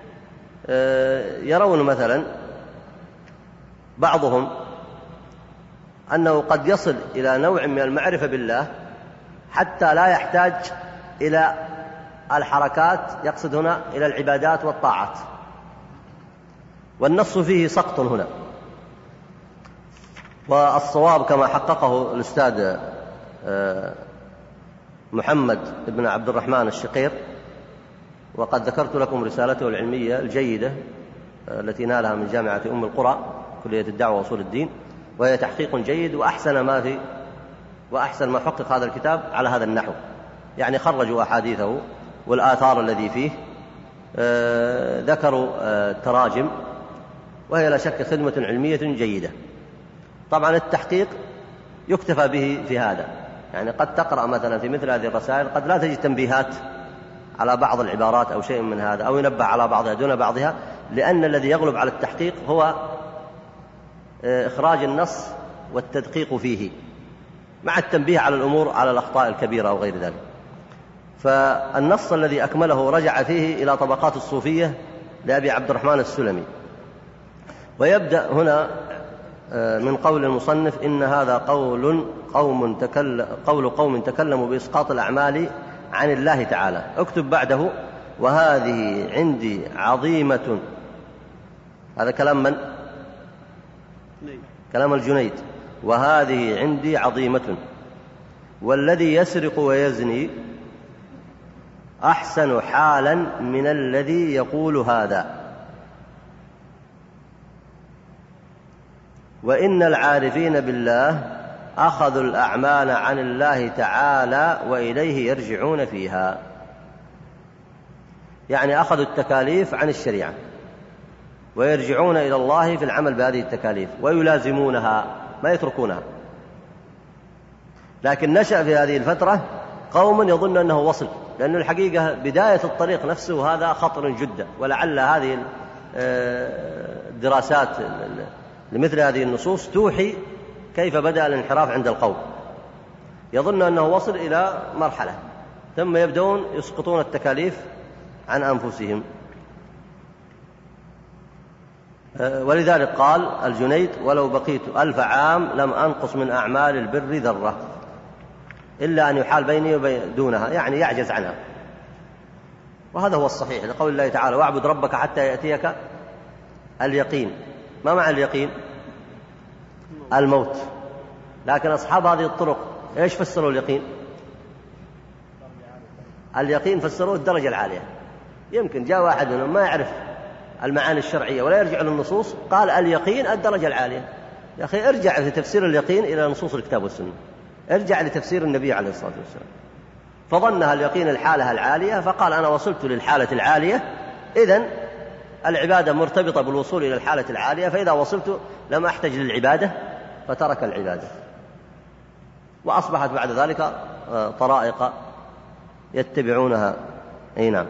يرون مثلا بعضهم أنه قد يصل إلى نوع من المعرفة بالله حتى لا يحتاج إلى الحركات، يقصد هنا إلى العبادات والطاعات، والنص فيه سقط هنا. والصواب كما حققه الأستاذ محمد بن عبد الرحمن الشقير، وقد ذكرت لكم رسالته العلمية الجيدة التي نالها من جامعة أم القرى كلية الدعوة وأصول الدين، وهي تحقيق جيد وأحسن ما حقق هذا الكتاب على هذا النحو. يعني خرجوا أحاديثه والآثار الذي فيه، ذكروا التراجم، وهي لا شك خدمة علمية جيدة. طبعا التحقيق يكتفى به في هذا، يعني قد تقرأ مثلا في مثل هذه الرسائل قد لا تجد تنبيهات على بعض العبارات أو شيء من هذا، أو ينبه على بعضها دون بعضها، لأن الذي يغلب على التحقيق هو إخراج النص والتدقيق فيه مع التنبيه على الأمور، على الأخطاء الكبيرة أو غير ذلك. فالنص الذي أكمله رجع فيه إلى طبقات الصوفية لأبي عبد الرحمن السلمي، ويبدأ هنا من قول المصنف: إن هذا قول قوم تكلموا بإسقاط الأعمال عن الله تعالى. اكتب بعده: وهذه عندي عظيمة. هذا كلام من؟ كلام الجنيد. وهذه عندي عظيمة، والذي يسرق ويزني أحسن حالا من الذي يقول هذا. وإن العارفين بالله أخذوا الأعمال عن الله تعالى وإليه يرجعون فيها. يعني أخذوا التكاليف عن الشريعة ويرجعون إلى الله في العمل بهذه التكاليف ويلازمونها، ما يتركونها. لكن نشأ في هذه الفترة قوم يظن أنه وصل، لأن الحقيقة بداية الطريق نفسه هذا خطر جدا. ولعل هذه الدراسات لمثل هذه النصوص توحي كيف بدأ الانحراف عند القوم. يظن أنه وصل إلى مرحلة ثم يبدأون يسقطون التكاليف عن أنفسهم. ولذلك قال الجنيد: ولو بقيت 1000 عام لم أنقص من أعمال البر ذرة إلا أن يحال بيني وبين دونها، يعني يعجز عنها. وهذا هو الصحيح لقول الله تعالى: واعبد ربك حتى يأتيك اليقين. ما معنى اليقين؟ الموت. لكن أصحاب هذه الطرق إيش فسروا اليقين؟ اليقين فسروه الدرجة العالية. يمكن جاء واحد منهم ما يعرف المعاني الشرعية ولا يرجع للنصوص، قال اليقين الدرجة العالية. يا أخي ارجع في تفسير اليقين إلى نصوص الكتاب والسنة، ارجع لتفسير النبي عليه الصلاة والسلام. فظنها اليقين الحالة العالية، فقال أنا وصلت للحالة العالية، إذن العبادة مرتبطة بالوصول إلى الحالة العالية، فإذا وصلت لم أحتج للعبادة فترك العبادة، وأصبحت بعد ذلك طرائق يتبعونها. أي نعم.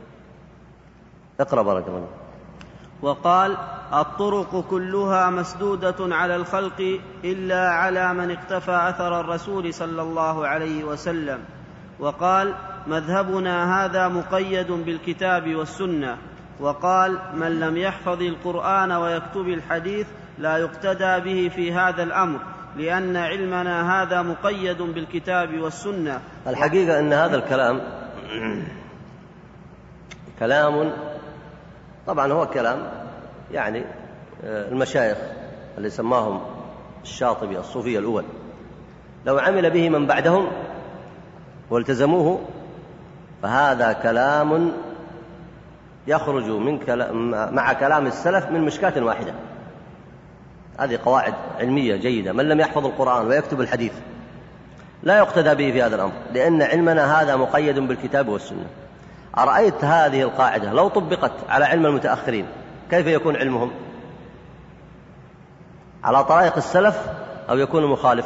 اقرأ بارك الله. وقال: الطرق كلها مسدودة على الخلق إلا على من اقتفى أثر الرسول صلى الله عليه وسلم. وقال: مذهبنا هذا مقيد بالكتاب والسنة. وقال: من لم يحفظ القرآن ويكتب الحديث لا يقتدى به في هذا الأمر، لأن علمنا هذا مقيد بالكتاب والسنة. الحقيقة أن هذا الكلام كلام، طبعا هو كلام يعني المشايخ اللي سماهم الشاطبي الصوفية الأول، لو عمل به من بعدهم والتزموه فهذا كلام يخرج مع كلام السلف من مشكاة واحدة. هذه قواعد علمية جيدة. من لم يحفظ القرآن ويكتب الحديث لا يقتدى به في هذا الأمر، لأن علمنا هذا مقيد بالكتاب والسنة. أرأيت هذه القاعدة لو طبقت على علم المتأخرين كيف يكون علمهم؟ على طرائق السلف أو يكون مخالف؟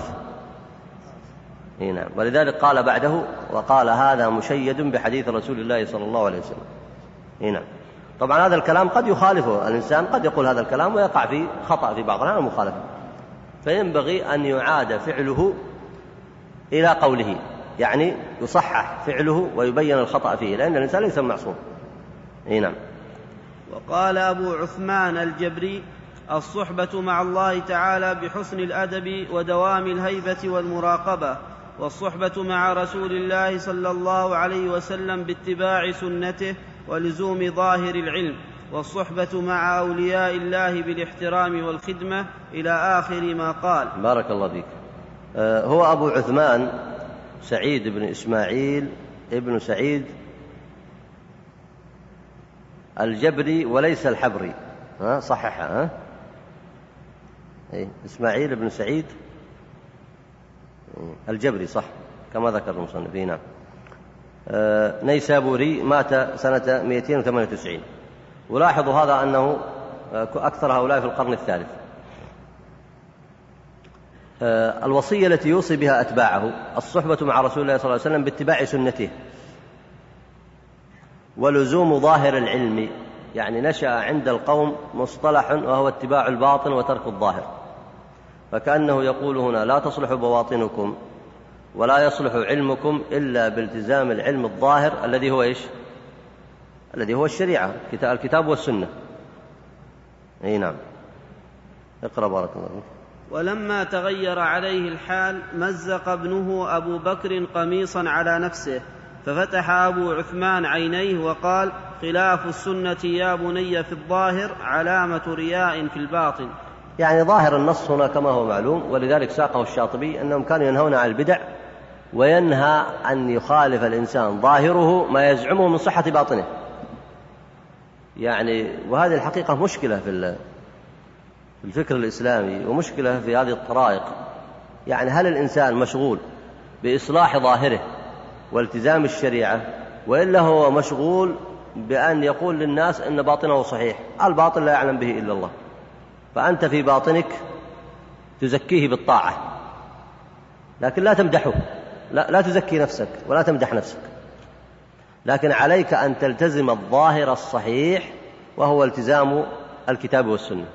نعم. ولذلك قال بعده: وقال هذا مشيد بحديث رسول الله صلى الله عليه وسلم. نعم. طبعا هذا الكلام قد يخالفه الإنسان، قد يقول هذا الكلام ويقع في خطأ في بعض الأحيان مخالفة، فينبغي أن يعاد فعله إلى قوله، يعني يصحح فعله ويبين الخطأ فيه، لأن الإنسان ليس معصوم. نعم. وقال أبو عثمان الجبري: الصحبة مع الله تعالى بحسن الأدب ودوام الهيبة والمراقبة، والصحبة مع رسول الله صلى الله عليه وسلم باتباع سنته ولزوم ظاهر العلم، والصحبة مع أولياء الله بالاحترام والخدمة، إلى آخر ما قال. بارك الله فيك. هو أبو عثمان سعيد بن إسماعيل ابن سعيد الجبري وليس الحبري، صححها. إسماعيل بن سعيد الجبري صح كما ذكر المصنف. نعم. نيسابوري، مات سنة 298. ولاحظوا هذا أنه أكثر هؤلاء في القرن الثالث. الوصية التي يوصي بها أتباعه: الصحبة مع رسول الله صلى الله عليه وسلم باتباع سنته ولزوم ظاهر العلم، يعني نشأ عند القوم مصطلح وهو اتباع الباطن وترك الظاهر، فكأنه يقول هنا: لا تصلح بواطنكم ولا يصلح علمكم إلا بالتزام العلم الظاهر الذي هو إيش؟ الذي هو الشريعة، الكتاب والسنة. نعم. اقرأ بارك الله فيك. ولما تغير عليه الحال مزق ابنه أبو بكر قميصا على نفسه، ففتح أبو عثمان عينيه وقال: خلاف السنة يا بني في الظاهر علامة رياء في الباطن. يعني ظاهر النص هنا كما هو معلوم، ولذلك ساقه الشاطبي أنهم كانوا ينهون عن البدع، وينهى أن يخالف الإنسان ظاهره ما يزعمه من صحة باطنه. يعني وهذه الحقيقة مشكلة في الفكر الإسلامي، ومشكلة في هذه الطرائق. يعني هل الإنسان مشغول بإصلاح ظاهره والتزام الشريعة، وإلا هو مشغول بأن يقول للناس أن باطنه صحيح؟ الباطن لا يعلم به إلا الله، فأنت في باطنك تزكيه بالطاعة، لكن لا تمدحه، لا تزكي نفسك ولا تمدح نفسك، لكن عليك أن تلتزم الظاهر الصحيح وهو التزام الكتاب والسنة.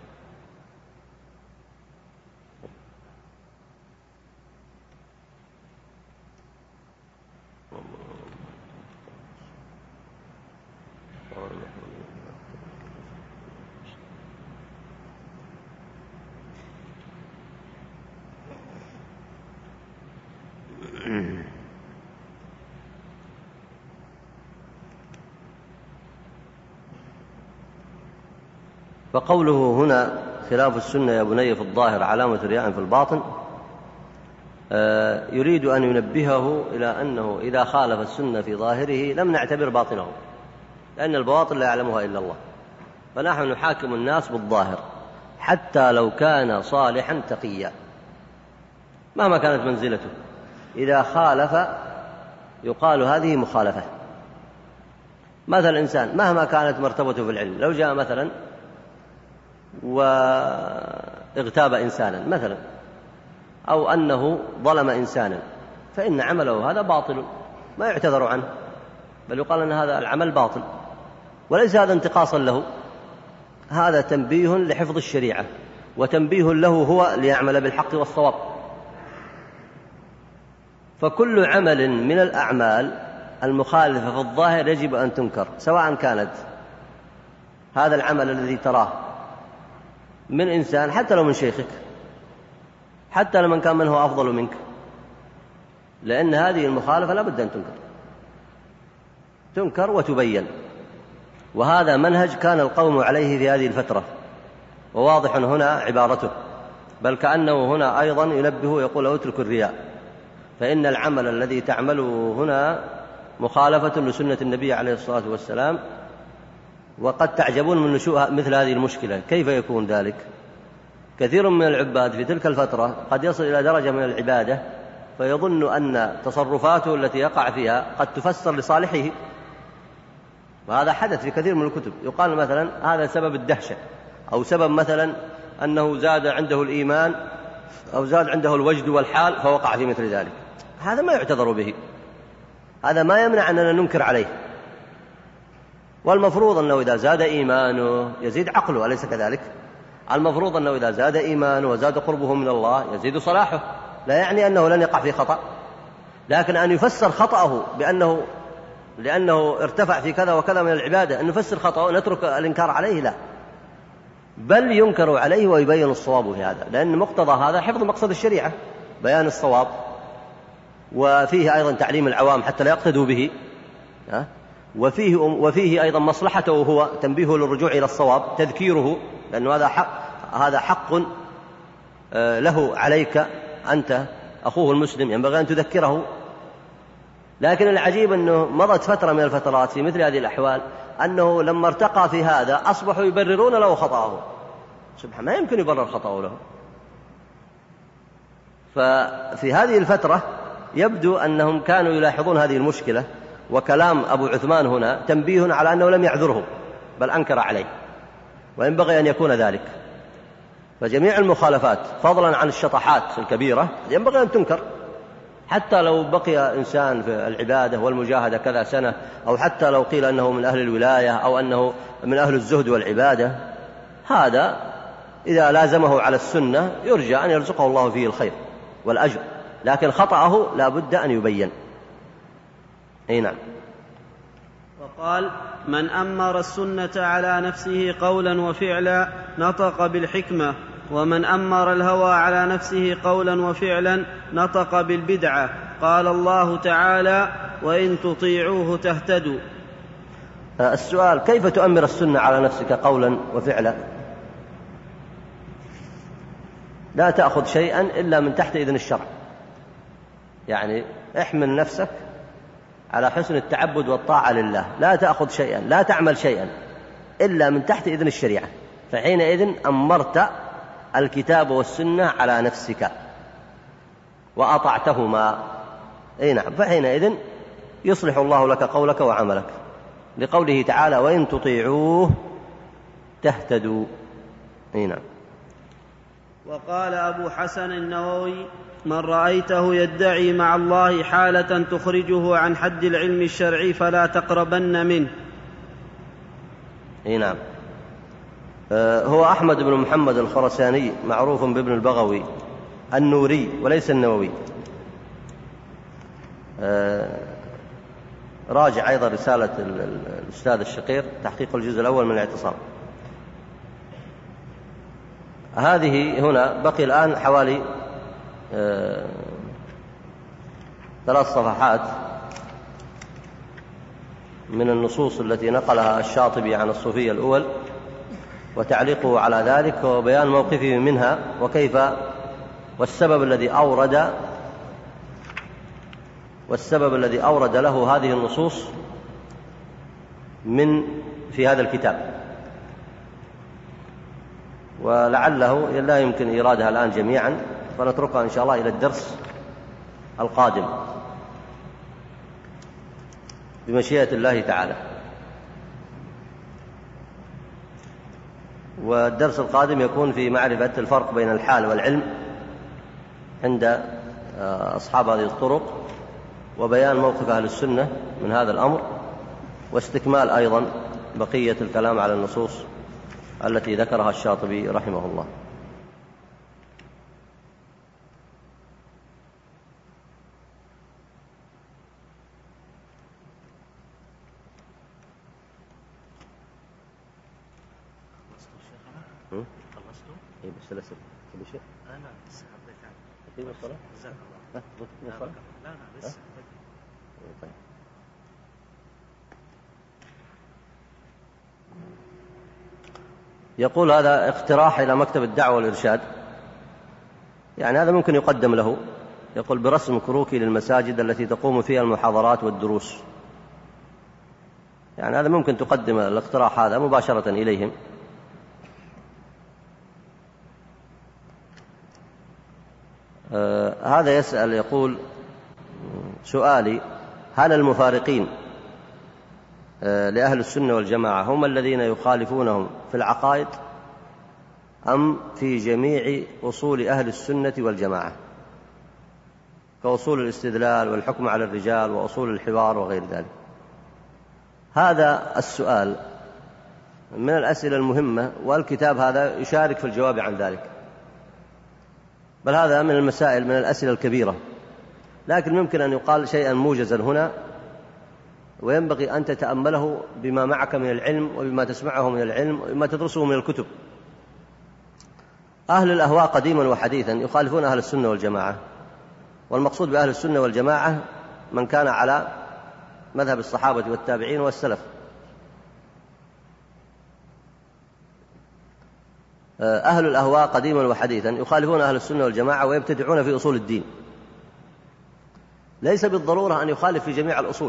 فقوله هنا: خلاف السنة يا بني في الظاهر علامة رياء في الباطن، يريد أن ينبهه إلى أنه إذا خالف السنة في ظاهره لم نعتبر باطنه، لأن البواطن لا يعلمها إلا الله، فنحن نحاكم الناس بالظاهر حتى لو كان صالحا تقيا مهما كانت منزلته. إذا خالف يقال هذه مخالفة. مثل إنسان مهما كانت مرتبته في العلم، لو جاء مثلا واغتاب إنسانا مثلا، أو أنه ظلم إنسانا، فإن عمله هذا باطل ما يعتذر عنه، بل يقال أن هذا العمل باطل، وليس هذا انتقاصا له، هذا تنبيه لحفظ الشريعة وتنبيه له هو ليعمل بالحق والصواب. فكل عمل من الأعمال المخالفة في الظاهر يجب أن تنكر، سواء كانت هذا العمل الذي تراه من إنسان، حتى لو من شيخك، حتى لمن كان من هو أفضل منك، لأن هذه المخالفة لا بد أن تنكر وتبين. وهذا منهج كان القوم عليه في هذه الفترة، وواضح هنا عبارته، بل كأنه هنا أيضا ينبه يقول اتركوا الرياء، فإن العمل الذي تعمله هنا مخالفة لسنة النبي عليه الصلاة والسلام. وقد تعجبون من نشوء مثل هذه المشكلة، كيف يكون ذلك؟ كثير من العباد في تلك الفترة قد يصل إلى درجة من العبادة فيظن أن تصرفاته التي يقع فيها قد تفسر لصالحه، وهذا حدث في كثير من الكتب، يقال مثلا هذا سبب الدهشة، أو سبب مثلا أنه زاد عنده الإيمان أو زاد عنده الوجد والحال فوقع في مثل ذلك. هذا ما يعتذر به، هذا ما يمنع أننا ننكر عليه، والمفروض أنه إذا زاد إيمانه يزيد عقله، أليس كذلك؟ المفروض أنه إذا زاد إيمانه وزاد قربه من الله يزيد صلاحه، لا يعني أنه لن يقع في خطأ، لكن أن يفسر خطأه لأنه ارتفع في كذا وكذا من العبادة، أن نفسر خطأه نترك الإنكار عليه، لا، بل ينكر عليه ويبين الصواب في هذا، لأن مقتضى هذا حفظ مقصد الشريعة، بيان الصواب، وفيه أيضا تعليم العوام حتى لا يقتدوا به، وفيه أيضا مصلحته هو تنبيهه للرجوع إلى الصواب، تذكيره، لأنه هذا حق له عليك أنت أخوه المسلم، ينبغي أن تذكره. لكن العجيب أنه مضت فترة من الفترات في مثل هذه الأحوال أنه لما ارتقى في هذا أصبحوا يبررون له خطأه، سبحان، ما يمكن يبرر خطأه له. ففي هذه الفترة يبدو أنهم كانوا يلاحظون هذه المشكلة، وكلام أبو عثمان هنا تنبيه على أنه لم يعذره بل أنكر عليه، وينبغي أن يكون ذلك. فجميع المخالفات فضلا عن الشطحات الكبيرة ينبغي أن تنكر، حتى لو بقي إنسان في العبادة والمجاهدة كذا سنة، أو حتى لو قيل أنه من أهل الولاية أو أنه من أهل الزهد والعبادة، هذا إذا لازمه على السنة يرجى أن يرزقه الله فيه الخير والأجر، لكن خطأه لا بد أن يبين. أي نعم. وقال: من أمر السنة على نفسه قولا وفعلا نطق بالحكمة، ومن أمر الهوى على نفسه قولا وفعلا نطق بالبدعة. قال الله تعالى: وإن تطيعوه تهتدوا. السؤال: كيف تؤمر السنة على نفسك قولا وفعلا؟ لا تأخذ شيئا إلا من تحت إذن الشرع، يعني احمل نفسك على حسن التعبد والطاعة لله، لا تأخذ شيئا، لا تعمل شيئا إلا من تحت إذن الشريعة، فحينئذ أمرت الكتاب والسنة على نفسك وأطعتهما. أي نعم، فحينئذ يصلح الله لك قولك وعملك، لقوله تعالى: وإن تطيعوه تهتدوا. أي نعم. وقال أبو حسن النووي: من رأيته يدعي مع الله حالة تخرجه عن حد العلم الشرعي فلا تقربن منه. أي نعم. هو أحمد بن محمد الخرساني، معروف بابن البغوي النوري وليس النووي. راجع أيضا رسالة الأستاذ الشقير تحقيق الجزء الأول من الاعتصام. هذه هنا بقي الآن حوالي 3 صفحات من النصوص التي نقلها الشاطبي عن الصوفية الأول، وتعليقه على ذلك وبيان موقفه منها، وكيف والسبب الذي أورد له هذه النصوص في هذا الكتاب، ولعله لا يمكن إيرادها الآن جميعا، فنتركها إن شاء الله إلى الدرس القادم بمشيئة الله تعالى. والدرس القادم يكون في معرفة الفرق بين الحال والعلم عند أصحاب هذه الطرق، وبيان موقف أهل السنة من هذا الأمر، واستكمال أيضا بقية الكلام على النصوص التي ذكرها الشاطبي رحمه الله. خلصتوا؟ اي بس لا سب كل شيء. انا لسه حبيت في الصلاة؟ جزاك الله. لا لسه. طيب. يقول هذا اقتراح إلى مكتب الدعوة والإرشاد، يعني هذا ممكن يقدم له. يقول برسم كروكي للمساجد التي تقوم فيها المحاضرات والدروس، يعني هذا ممكن تقدم الاقتراح هذا مباشرة إليهم. هذا يسأل يقول سؤالي: هل المفارقين لأهل السنة والجماعة هم الذين يخالفونهم في العقائد أم في جميع أصول أهل السنة والجماعة كأصول الاستدلال والحكم على الرجال وأصول الحوار وغير ذلك؟ هذا السؤال من الأسئلة المهمة، والكتاب هذا يشارك في الجواب عن ذلك، بل هذا من المسائل من الأسئلة الكبيرة، لكن ممكن أن يقال شيئا موجزا هنا، وينبغي أن تتأمله بما معك من العلم وبما تسمعه من العلم وبما تدرسه من الكتب. أهل الأهواء قديما وحديثا يخالفون أهل السنة والجماعة، والمقصود بأهل السنة والجماعة من كان على مذهب الصحابة والتابعين والسلف. أهل الأهواء قديما وحديثا يخالفون أهل السنة والجماعة ويبتدعون في أصول الدين. ليس بالضرورة أن يخالف في جميع الأصول،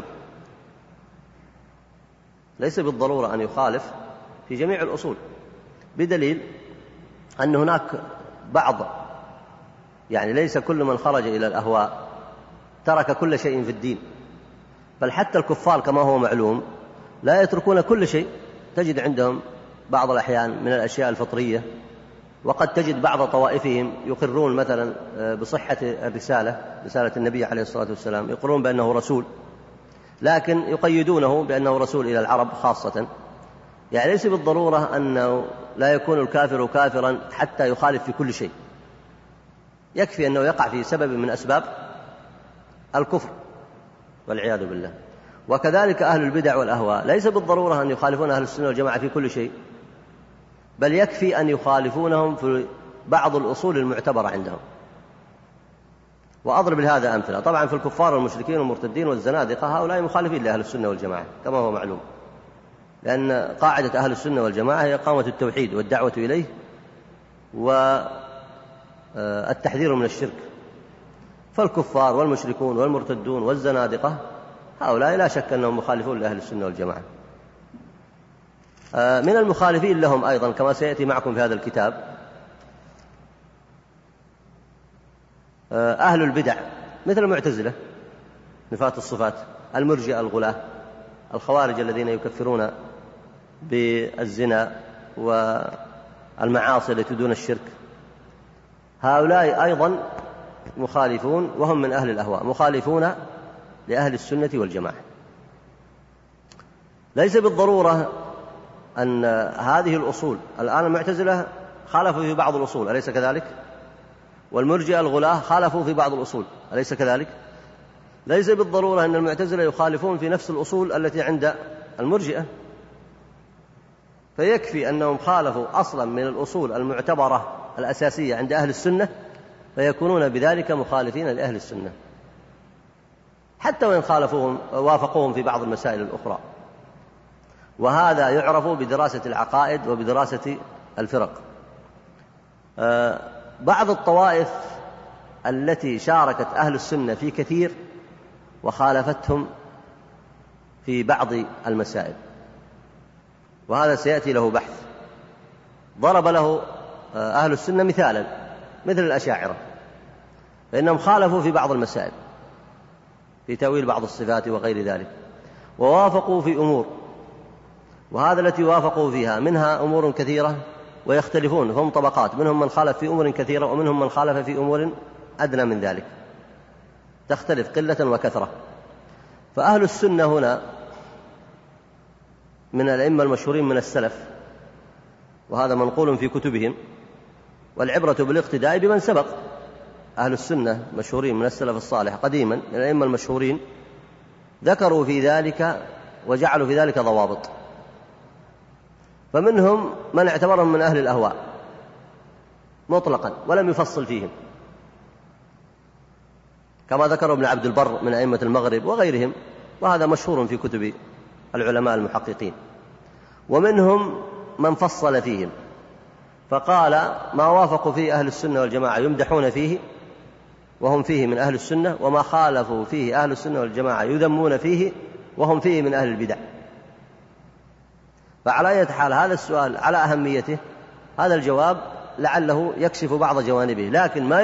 ليس بالضرورة أن يخالف في جميع الأصول، بدليل أن هناك بعض، يعني ليس كل من خرج إلى الأهواء ترك كل شيء في الدين، بل حتى الكفار كما هو معلوم لا يتركون كل شيء، تجد عندهم بعض الأحيان من الأشياء الفطرية، وقد تجد بعض طوائفهم يقرون مثلا بصحة رسالة النبي عليه الصلاة والسلام، يقرون بأنه رسول، لكن يقيدونه بأنه رسول إلى العرب خاصة. يعني ليس بالضرورة أنه لا يكون الكافر كافرا حتى يخالف في كل شيء، يكفي أنه يقع في سبب من أسباب الكفر والعياذ بالله. وكذلك أهل البدع والأهواء ليس بالضرورة أن يخالفون أهل السنة والجماعة في كل شيء، بل يكفي أن يخالفونهم في بعض الأصول المعتبرة عندهم. وأضرب لهذا أمثلة. طبعا في الكفار والمشركين والمرتدين والزنادقة هؤلاء مخالفين لأهل السنة والجماعة كما هو معلوم، لأن قاعدة أهل السنة والجماعة هي إقامة التوحيد والدعوة إليه والتحذير من الشرك. فالكفار والمشركون والمرتدون والزنادقة هؤلاء لا شك أنهم مخالفون لأهل السنة والجماعة. من المخالفين لهم أيضا كما سيأتي معكم في هذا الكتاب أهل البدع مثل المعتزلة نفاة الصفات، المرجئة الغلاة، الخوارج الذين يكفرون بالزنا والمعاصي التي دون الشرك، هؤلاء أيضا مخالفون وهم من أهل الأهواء، مخالفون لأهل السنة والجماعة. ليس بالضرورة أن هذه الأصول، الآن المعتزلة خالفوا في بعض الأصول أليس كذلك؟ والمرجئة الغلاة خالفوا في بعض الأصول أليس كذلك؟ ليس بالضرورة أن المعتزلة يخالفون في نفس الأصول التي عند المرجئة، فيكفي أنهم خالفوا أصلا من الأصول المعتبرة الأساسية عند أهل السنة فيكونون بذلك مخالفين لأهل السنة، حتى وإن خالفوهم وافقوهم في بعض المسائل الأخرى. وهذا يعرف بدراسة العقائد وبدراسة الفرق. بعض الطوائف التي شاركت أهل السنة في كثير وخالفتهم في بعض المسائل، وهذا سيأتي له بحث. ضرب له أهل السنة مثالا مثل الأشاعرة، فإنهم خالفوا في بعض المسائل في تأويل بعض الصفات وغير ذلك، ووافقوا في أمور، وهذا التي وافقوا فيها منها أمور كثيرة ويختلفون، هم طبقات، منهم من خالف في أمور كثيرة ومنهم من خالف في أمور أدنى من ذلك، تختلف قلة وكثرة. فأهل السنة هنا من الأئمة المشهورين من السلف، وهذا منقول في كتبهم، والعبرة بالاقتداء بمن سبق. أهل السنة مشهورين من السلف الصالح قديما من الأئمة المشهورين، ذكروا في ذلك وجعلوا في ذلك ضوابط. فمنهم من اعتبرهم من أهل الأهواء مطلقا ولم يفصل فيهم، كما ذكر ابن عبد البر من أئمة المغرب وغيرهم، وهذا مشهور في كتب العلماء المحققين. ومنهم من فصل فيهم فقال ما وافقوا فيه أهل السنة والجماعة يمدحون فيه وهم فيه من أهل السنة، وما خالفوا فيه أهل السنة والجماعة يذمون فيه وهم فيه من أهل البدع. فعلى أي حال هذا السؤال على أهميته، هذا الجواب لعله يكشف بعض جوانبه، لكن ما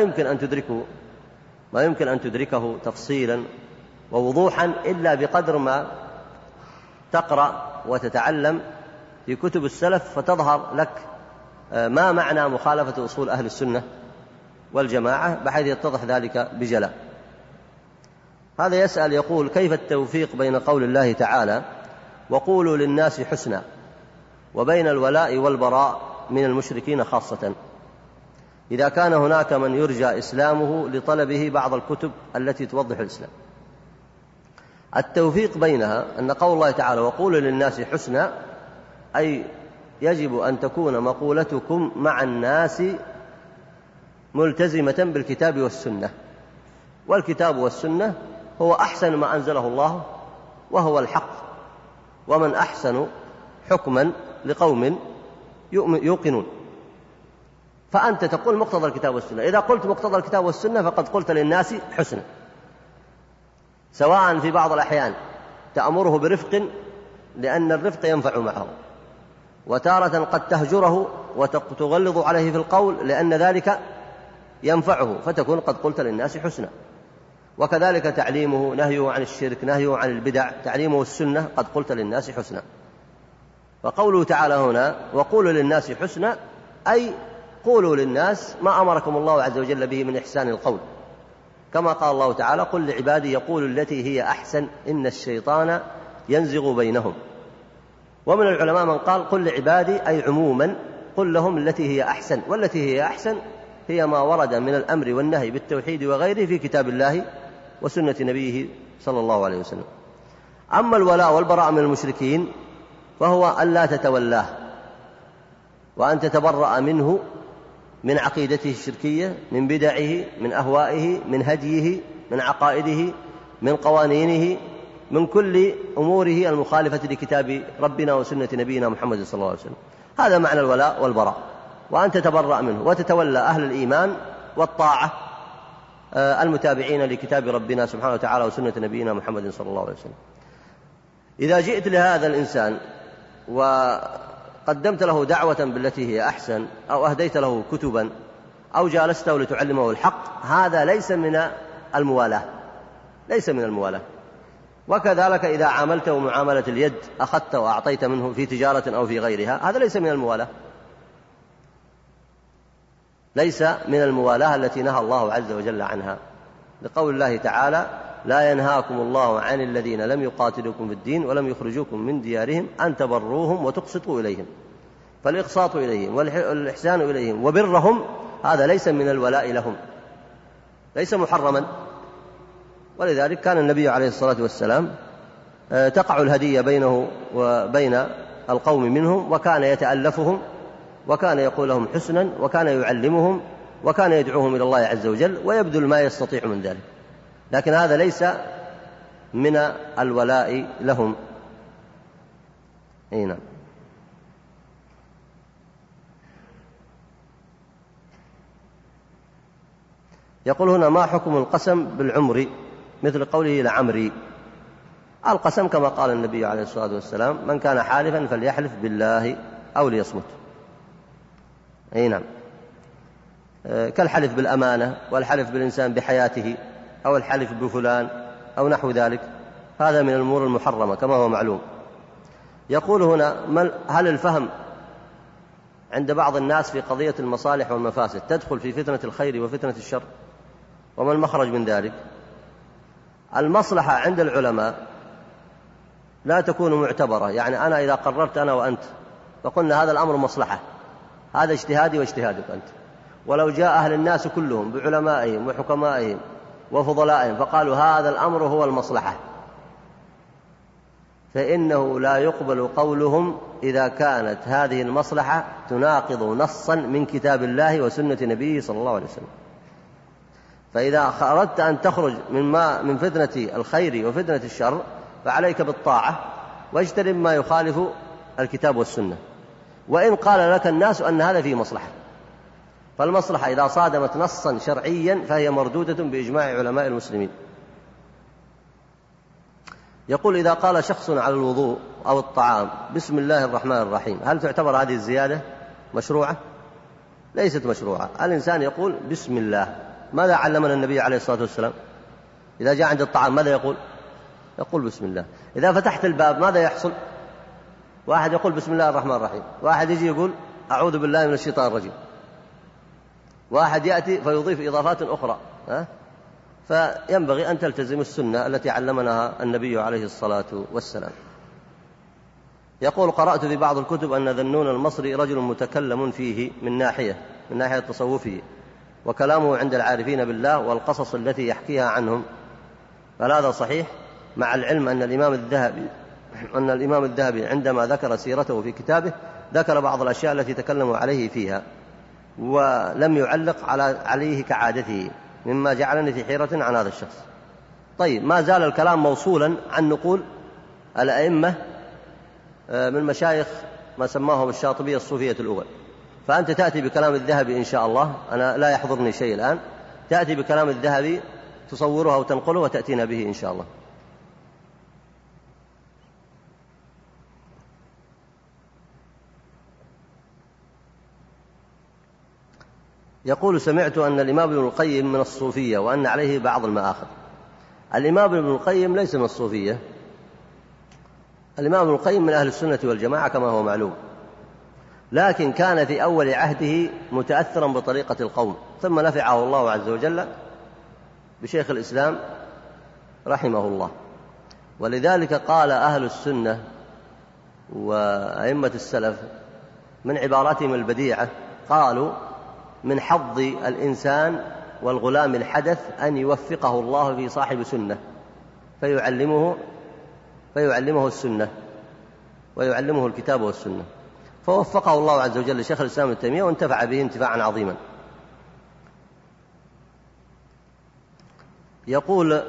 يمكن أن تدركه تفصيلا ووضوحا إلا بقدر ما تقرأ وتتعلم في كتب السلف، فتظهر لك ما معنى مخالفة أصول أهل السنة والجماعة بحيث يتضح ذلك بجلاء. هذا يسأل يقول: كيف التوفيق بين قول الله تعالى وقولوا للناس حسنا وبين الولاء والبراء من المشركين خاصة، إذا كان هناك من يرجى إسلامه لطلبه بعض الكتب التي توضح الإسلام؟ التوفيق بينها أن قول الله تعالى وقولوا للناس حسنا، أي يجب أن تكون مقولتكم مع الناس ملتزمة بالكتاب والسنة، والكتاب والسنة هو أحسن ما أنزله الله وهو الحق، ومن أحسن حكما لقوم يوقنون. فأنت تقول مقتضى الكتاب والسنة، إذا قلت مقتضى الكتاب والسنة فقد قلت للناس حسنا، سواء في بعض الأحيان تأمره برفق لأن الرفق ينفع معه، وتارة قد تهجره وتغلظ عليه في القول لأن ذلك ينفعه، فتكون قد قلت للناس حسنا. وكذلك تعليمه، نهيه عن الشرك، نهيه عن البدع، تعليمه السنة، قد قلت للناس حسنا. فقوله تعالى هنا وقولوا للناس حسنا، أي قولوا للناس ما أمركم الله عز وجل به من إحسان القول، كما قال الله تعالى: قل لعبادي يقولوا التي هي أحسن إن الشيطان ينزغ بينهم. ومن العلماء من قال قل لعبادي أي عموما قل لهم التي هي أحسن، والتي هي أحسن هي ما ورد من الأمر والنهي بالتوحيد وغيره في كتاب الله وسنة نبيه صلى الله عليه وسلم. أما الولاء والبراء من المشركين فهو أن لا تتولاه وأن تتبرأ منه، من عقيدته الشركية، من بدعه، من أهوائه، من هديه، من عقائده، من قوانينه، من كل أموره المخالفة لكتاب ربنا وسنة نبينا محمد صلى الله عليه وسلم. هذا معنى الولاء والبراء، وأن تتبرأ منه وتتولى أهل الإيمان والطاعة المتابعين لكتاب ربنا سبحانه وتعالى وسنة نبينا محمد صلى الله عليه وسلم. إذا جئت لهذا الإنسان وقدمت له دعوة بالتي هي أحسن، أو أهديت له كتبا، أو جالسته لتعلمه الحق، هذا ليس من الموالاة، ليس من الموالاة. وكذلك إذا عاملته معاملة اليد، أخذت وأعطيت منه في تجارة أو في غيرها، هذا ليس من الموالاة، ليس من الموالاة التي نهى الله عز وجل عنها، لقول الله تعالى: لا ينهاكم الله عن الذين لم يقاتلوكم في الدين ولم يخرجوكم من ديارهم أن تبروهم وتقسطوا إليهم. فالإقساط إليهم والإحسان إليهم وبرهم هذا ليس من الولاء لهم، ليس محرما. ولذلك كان النبي عليه الصلاة والسلام تقع الهدية بينه وبين القوم منهم، وكان يتألفهم، وكان يقول لهم حسنا، وكان يعلمهم، وكان يدعوهم إلى الله عز وجل، ويبذل ما يستطيع من ذلك، لكن هذا ليس من الولاء لهم. نعم. يقول هنا: ما حكم القسم بالعمر مثل قوله لعمري؟ القسم كما قال النبي عليه الصلاة والسلام: من كان حالفا فليحلف بالله أو ليصمت. نعم، كالحلف بالأمانة، والحلف بالإنسان بحياته، أو الحلف بفلان أو نحو ذلك، هذا من الأمور المحرمة كما هو معلوم. يقول هنا: هل الفهم عند بعض الناس في قضية المصالح والمفاسد تدخل في فتنة الخير وفتنة الشر، وما المخرج من ذلك؟ المصلحة عند العلماء لا تكون معتبرة، يعني أنا إذا قررت أنا وأنت فقلنا هذا الأمر مصلحة، هذا اجتهادي واجتهادك أنت، ولو جاء أهل الناس كلهم بعلمائهم وحكمائهم وفضلائهم فقالوا هذا الأمر هو المصلحة، فإنه لا يقبل قولهم إذا كانت هذه المصلحة تناقض نصا من كتاب الله وسنة نبيه صلى الله عليه وسلم. فإذا أردت أن تخرج من فتنة الخير وفتنة الشر فعليك بالطاعة واجتنب ما يخالف الكتاب والسنة، وإن قال لك الناس أن هذا فيه مصلحة، فالمصلحة إذا صادمت نصا شرعيا فهي مردودة بإجماع علماء المسلمين. يقول إذا قال شخص على الوضوء أو الطعام بسم الله الرحمن الرحيم، هل تعتبر هذه الزيادة مشروعة؟ ليست مشروعة. الإنسان يقول بسم الله. ماذا علمنا النبي عليه الصلاة والسلام؟ إذا جاء عند الطعام ماذا يقول؟ يقول بسم الله. إذا فتحت الباب ماذا يحصل؟ واحد يقول بسم الله الرحمن الرحيم، واحد يجي يقول أعوذ بالله من الشيطان الرجيم، واحد يأتي فيضيف إضافات أخرى. فينبغي أن تلتزم السنة التي علمناها النبي عليه الصلاة والسلام. يقول قرأت في بعض الكتب أن ذنون المصري رجل متكلم فيه من ناحية تصوفه، وكلامه عند العارفين بالله والقصص التي يحكيها عنهم، فهل هذا صحيح؟ مع العلم أن الإمام الذهبي عندما ذكر سيرته في كتابه ذكر بعض الأشياء التي تكلموا عليه فيها ولم يعلق عليه كعادته، مما جعلني في حيرة عن هذا الشخص. طيب، ما زال الكلام موصولا عن نقول الأئمة من مشايخ ما سماهم الشاطبية الصوفية الأول، فأنت تأتي بكلام الذهبي إن شاء الله، أنا لا يحضرني شيء الآن، تأتي بكلام الذهبي تصورها وتنقله وتأتينا به إن شاء الله. يقول سمعت أن الإمام ابن القيم من الصوفية وأن عليه بعض المآخذ. الإمام ابن القيم ليس من الصوفية، الإمام ابن القيم من أهل السنة والجماعة كما هو معلوم، لكن كان في أول عهده متأثرا بطريقة القوم، ثم نفعه الله عز وجل بشيخ الإسلام رحمه الله. ولذلك قال أهل السنة وأئمة السلف من عباراتهم البديعة، قالوا من حظ الإنسان والغلام الحدث أن يوفقه الله في صاحب سنة فيعلمه السنة ويعلمه الكتاب والسنة، فوفقه الله عز وجل لشيخ الإسلام ابن تيمية وانتفع به انتفاعا عظيما. يقول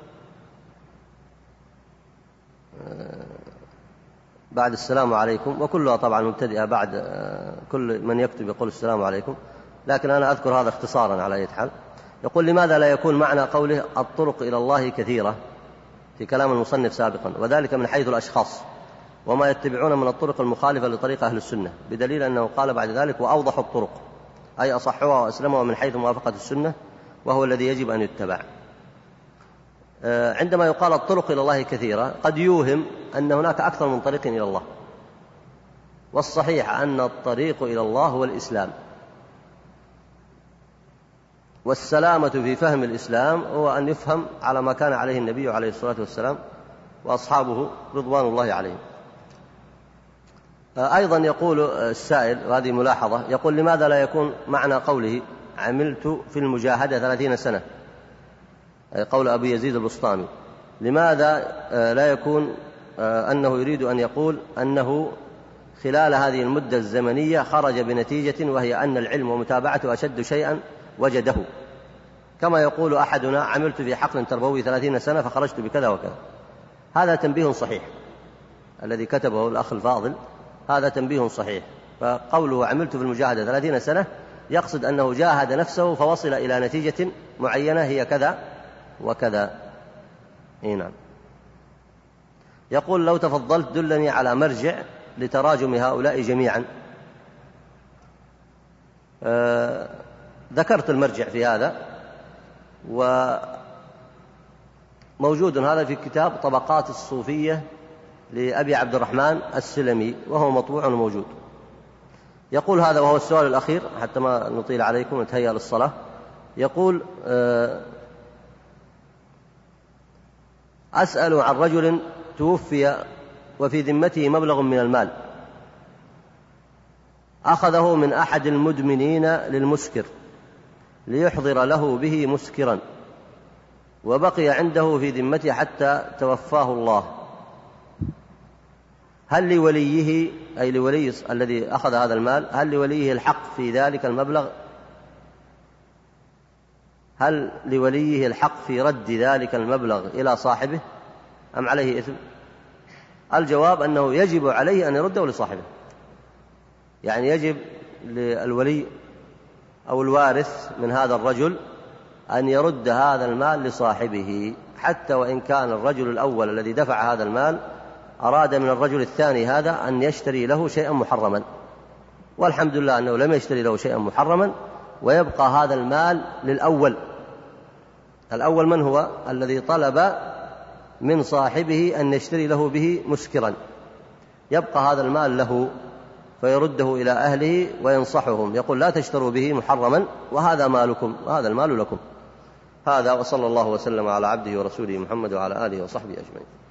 بعد السلام عليكم، وكلها طبعا مبتدئة بعد كل من يكتب يقول السلام عليكم، لكن أنا أذكر هذا اختصارا على أي حال. يقول لماذا لا يكون معنى قوله الطرق إلى الله كثيرة في كلام المصنف سابقا، وذلك من حيث الأشخاص وما يتبعون من الطرق المخالفة لطريق أهل السنة، بدليل أنه قال بعد ذلك وأوضح الطرق أي أصحها وأسلمها من حيث موافقة السنة وهو الذي يجب أن يتبع. عندما يقال الطرق إلى الله كثيرة قد يوهم أن هناك أكثر من طريق إلى الله، والصحيح أن الطريق إلى الله هو الإسلام، والسلامة في فهم الإسلام هو أن يفهم على ما كان عليه النبي عليه الصلاة والسلام وأصحابه رضوان الله عليهم. أيضا يقول السائل، وهذه ملاحظة، يقول لماذا لا يكون معنى قوله عملت في المجاهدة 30 سنة، قول أبي يزيد البسطامي، لماذا لا يكون أنه يريد أن يقول أنه خلال هذه المدة الزمنية خرج بنتيجة، وهي أن العلم ومتابعته أشد شيئا وجده، كما يقول أحدنا عملت في حقل تربوي 30 سنة فخرجت بكذا وكذا. هذا تنبيه صحيح الذي كتبه الأخ الفاضل، هذا تنبيه صحيح. فقوله عملت في المجاهدة 30 سنة يقصد أنه جاهد نفسه فوصل إلى نتيجة معينة هي كذا وكذا. نعم. يقول لو تفضلت دلني على مرجع لتراجم هؤلاء جميعا. ذكرت المرجع في هذا، وموجود هذا في كتاب طبقات الصوفية لأبي عبد الرحمن السلمي، وهو مطبوع وموجود. يقول هذا وهو السؤال الأخير حتى ما نطيل عليكم ونتهيأ للصلاة. يقول أسأل عن رجل توفي وفي ذمته مبلغ من المال أخذه من أحد المدمنين للمسكر ليحضر له به مسكرا وبقي عنده في ذمته حتى توفاه الله، هل لوليه أي لولي الذي أخذ هذا المال هل لوليه الحق في ذلك المبلغ؟ هل لوليه الحق في رد ذلك المبلغ إلى صاحبه أم عليه إثم؟ الجواب أنه يجب عليه أن يرده لصاحبه، يعني يجب للولي أو الوارث من هذا الرجل أن يرد هذا المال لصاحبه، حتى وإن كان الرجل الأول الذي دفع هذا المال أراد من الرجل الثاني هذا أن يشتري له شيئا محرما، والحمد لله أنه لم يشتري له شيئا محرما، ويبقى هذا المال للأول. الأول من هو؟ الذي طلب من صاحبه أن يشتري له به مسكرا، يبقى هذا المال له فيرده إلى أهله وينصحهم، يقول لا تشتروا به محرما وهذا مالكم وهذا المال لكم. هذا، وصلى الله وسلم على عبده ورسوله محمد وعلى آله وصحبه أجمعين.